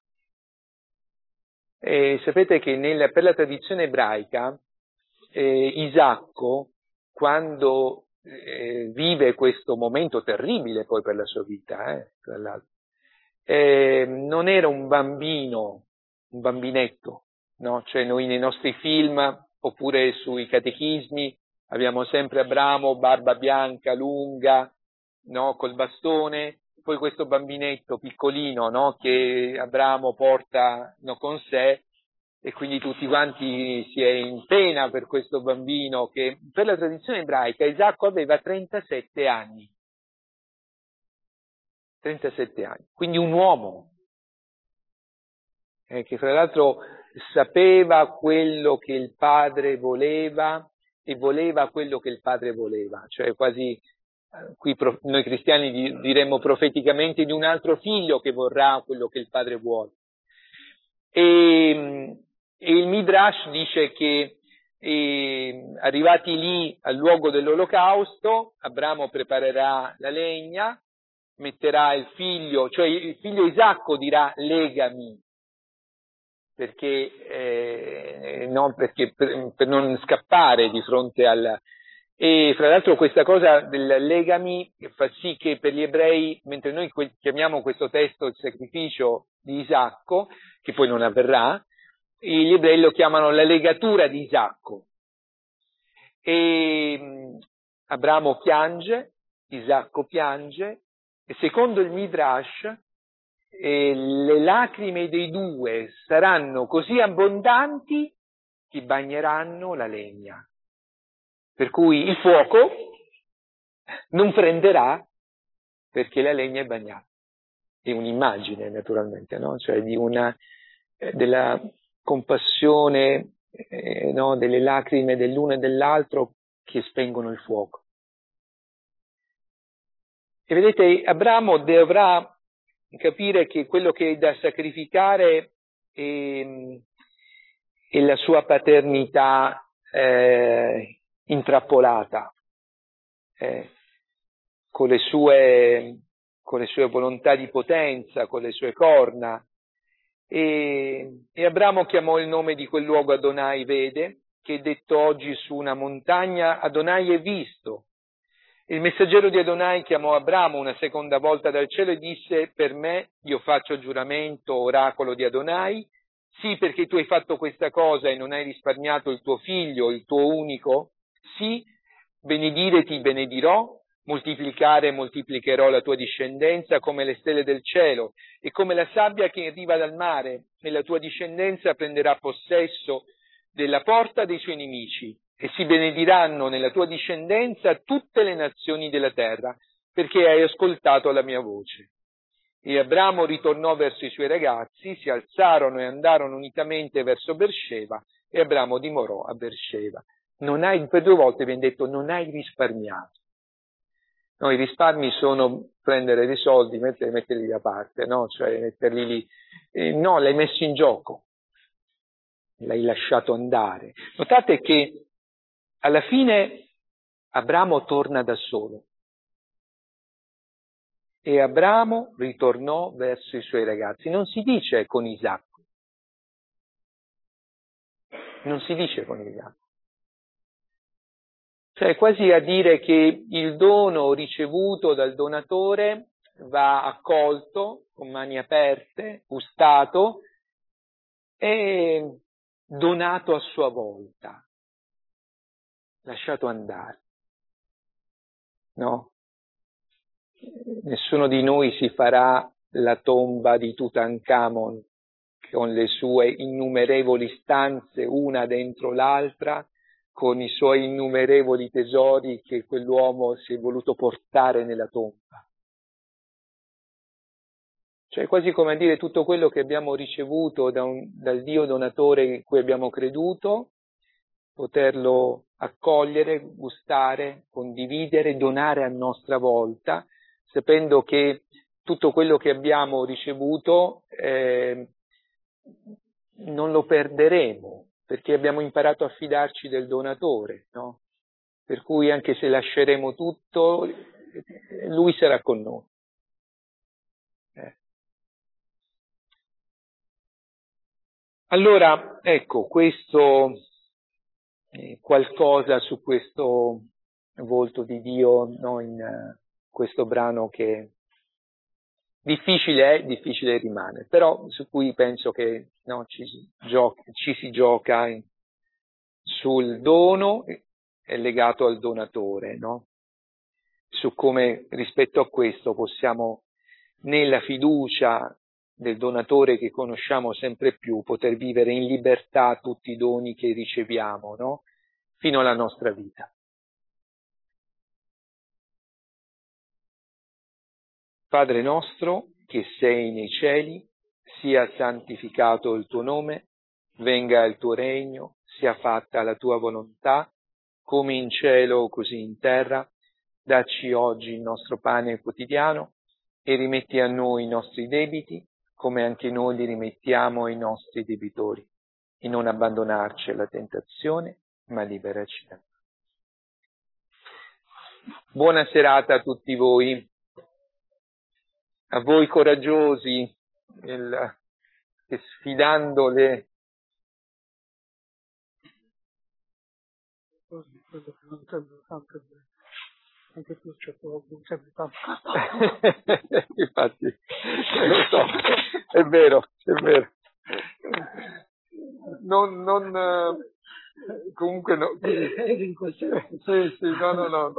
E sapete che nel, per la tradizione ebraica, eh, Isacco, quando eh, vive questo momento terribile poi per la sua vita, eh, tra l'altro, Eh, non era un bambino, un bambinetto, no? Cioè noi nei nostri film oppure sui catechismi abbiamo sempre Abramo, barba bianca, lunga, no? Col bastone, poi questo bambinetto piccolino, no? Che Abramo porta, no, con sé, e quindi tutti quanti si è in pena per questo bambino che per la tradizione ebraica Isacco aveva trentasette anni. trentasette anni, quindi un uomo, eh, che fra l'altro sapeva quello che il padre voleva e voleva quello che il padre voleva, cioè quasi, eh, qui pro, noi cristiani di, diremmo profeticamente di un altro figlio che vorrà quello che il padre vuole. E, e il Midrash dice che eh, arrivati lì al luogo dell'olocausto, Abramo preparerà la legna, metterà il figlio, cioè il figlio Isacco dirà legami, perché, eh, no, perché per, per non scappare di fronte al... E fra l'altro questa cosa del legami fa sì che per gli ebrei, mentre noi que- chiamiamo questo testo il sacrificio di Isacco, che poi non avverrà, gli ebrei lo chiamano la legatura di Isacco. E mh, Abramo piange, Isacco piange, e secondo il Midrash eh, le lacrime dei due saranno così abbondanti che bagneranno la legna. Per cui il fuoco non prenderà perché la legna è bagnata. È un'immagine, naturalmente, no? Cioè di una, eh, della compassione, eh, no? Delle lacrime dell'uno e dell'altro che spengono il fuoco. E vedete, Abramo dovrà capire che quello che è da sacrificare è, è la sua paternità eh, intrappolata, eh, con le sue, con le sue volontà di potenza, con le sue corna. E, e Abramo chiamò il nome di quel luogo Adonai vede, che è detto oggi su una montagna, Adonai è visto. Il messaggero di Adonai chiamò Abramo una seconda volta dal cielo e disse: per me io faccio giuramento, oracolo di Adonai, sì, perché tu hai fatto questa cosa e non hai risparmiato il tuo figlio, il tuo unico, sì, benedire ti benedirò, moltiplicare moltiplicherò la tua discendenza come le stelle del cielo e come la sabbia che arriva dal mare, e la tua discendenza prenderà possesso della porta dei suoi nemici. e si benediranno nella tua discendenza tutte le nazioni della terra, perché hai ascoltato la mia voce. E Abramo ritornò verso i suoi ragazzi, si alzarono e andarono unitamente verso Beersheba, e Abramo dimorò a Beersheba. Non hai, per due volte viene detto, non hai risparmiato. No, i risparmi sono prendere dei soldi, metterli, metterli da parte, no? Cioè metterli lì. Eh, no, l'hai messo in gioco. L'hai lasciato andare. Notate che alla fine Abramo torna da solo. E Abramo ritornò verso i suoi ragazzi. Non si dice con Isacco. Non si dice con Isacco. Cioè quasi a dire che il dono ricevuto dal donatore va accolto con mani aperte, gustato e donato a sua volta, lasciato andare. No? Nessuno di noi si farà la tomba di Tutankhamon con le sue innumerevoli stanze, una dentro l'altra, con i suoi innumerevoli tesori che quell'uomo si è voluto portare nella tomba. Cioè quasi come a dire tutto quello che abbiamo ricevuto da un, dal Dio donatore in cui abbiamo creduto, poterlo accogliere, gustare, condividere, donare a nostra volta, sapendo che tutto quello che abbiamo ricevuto eh, non lo perderemo, perché abbiamo imparato a fidarci del donatore, no? Per cui anche se lasceremo tutto, lui sarà con noi. Eh. Allora, ecco, questo eh, qualcosa su questo volto di Dio, no, in uh, questo brano che difficile è, difficile rimane, però su cui penso che no, ci, gioca, ci si gioca in, sul dono è legato al donatore, no? Su come rispetto a questo possiamo, nella fiducia del donatore che conosciamo sempre più, poter vivere in libertà tutti i doni che riceviamo, no? Fino alla nostra vita. Padre nostro, che sei nei cieli, sia santificato il tuo nome, venga il tuo regno, sia fatta la tua volontà, come in cielo così in terra. Dacci oggi il nostro pane quotidiano e rimetti a noi i nostri debiti, come anche noi li rimettiamo ai nostri debitori, e non abbandonarci alla tentazione, ma liberaci da male. Buona serata a tutti voi, a voi coraggiosi, il, che sfidando le... Quello che non sembra tanto bene. Anche tu c'è poco, non sembra tanto. Infatti, lo so, è vero, è vero. Non, non, comunque no. Eri in quel senso. Sì, sì, no, no, no.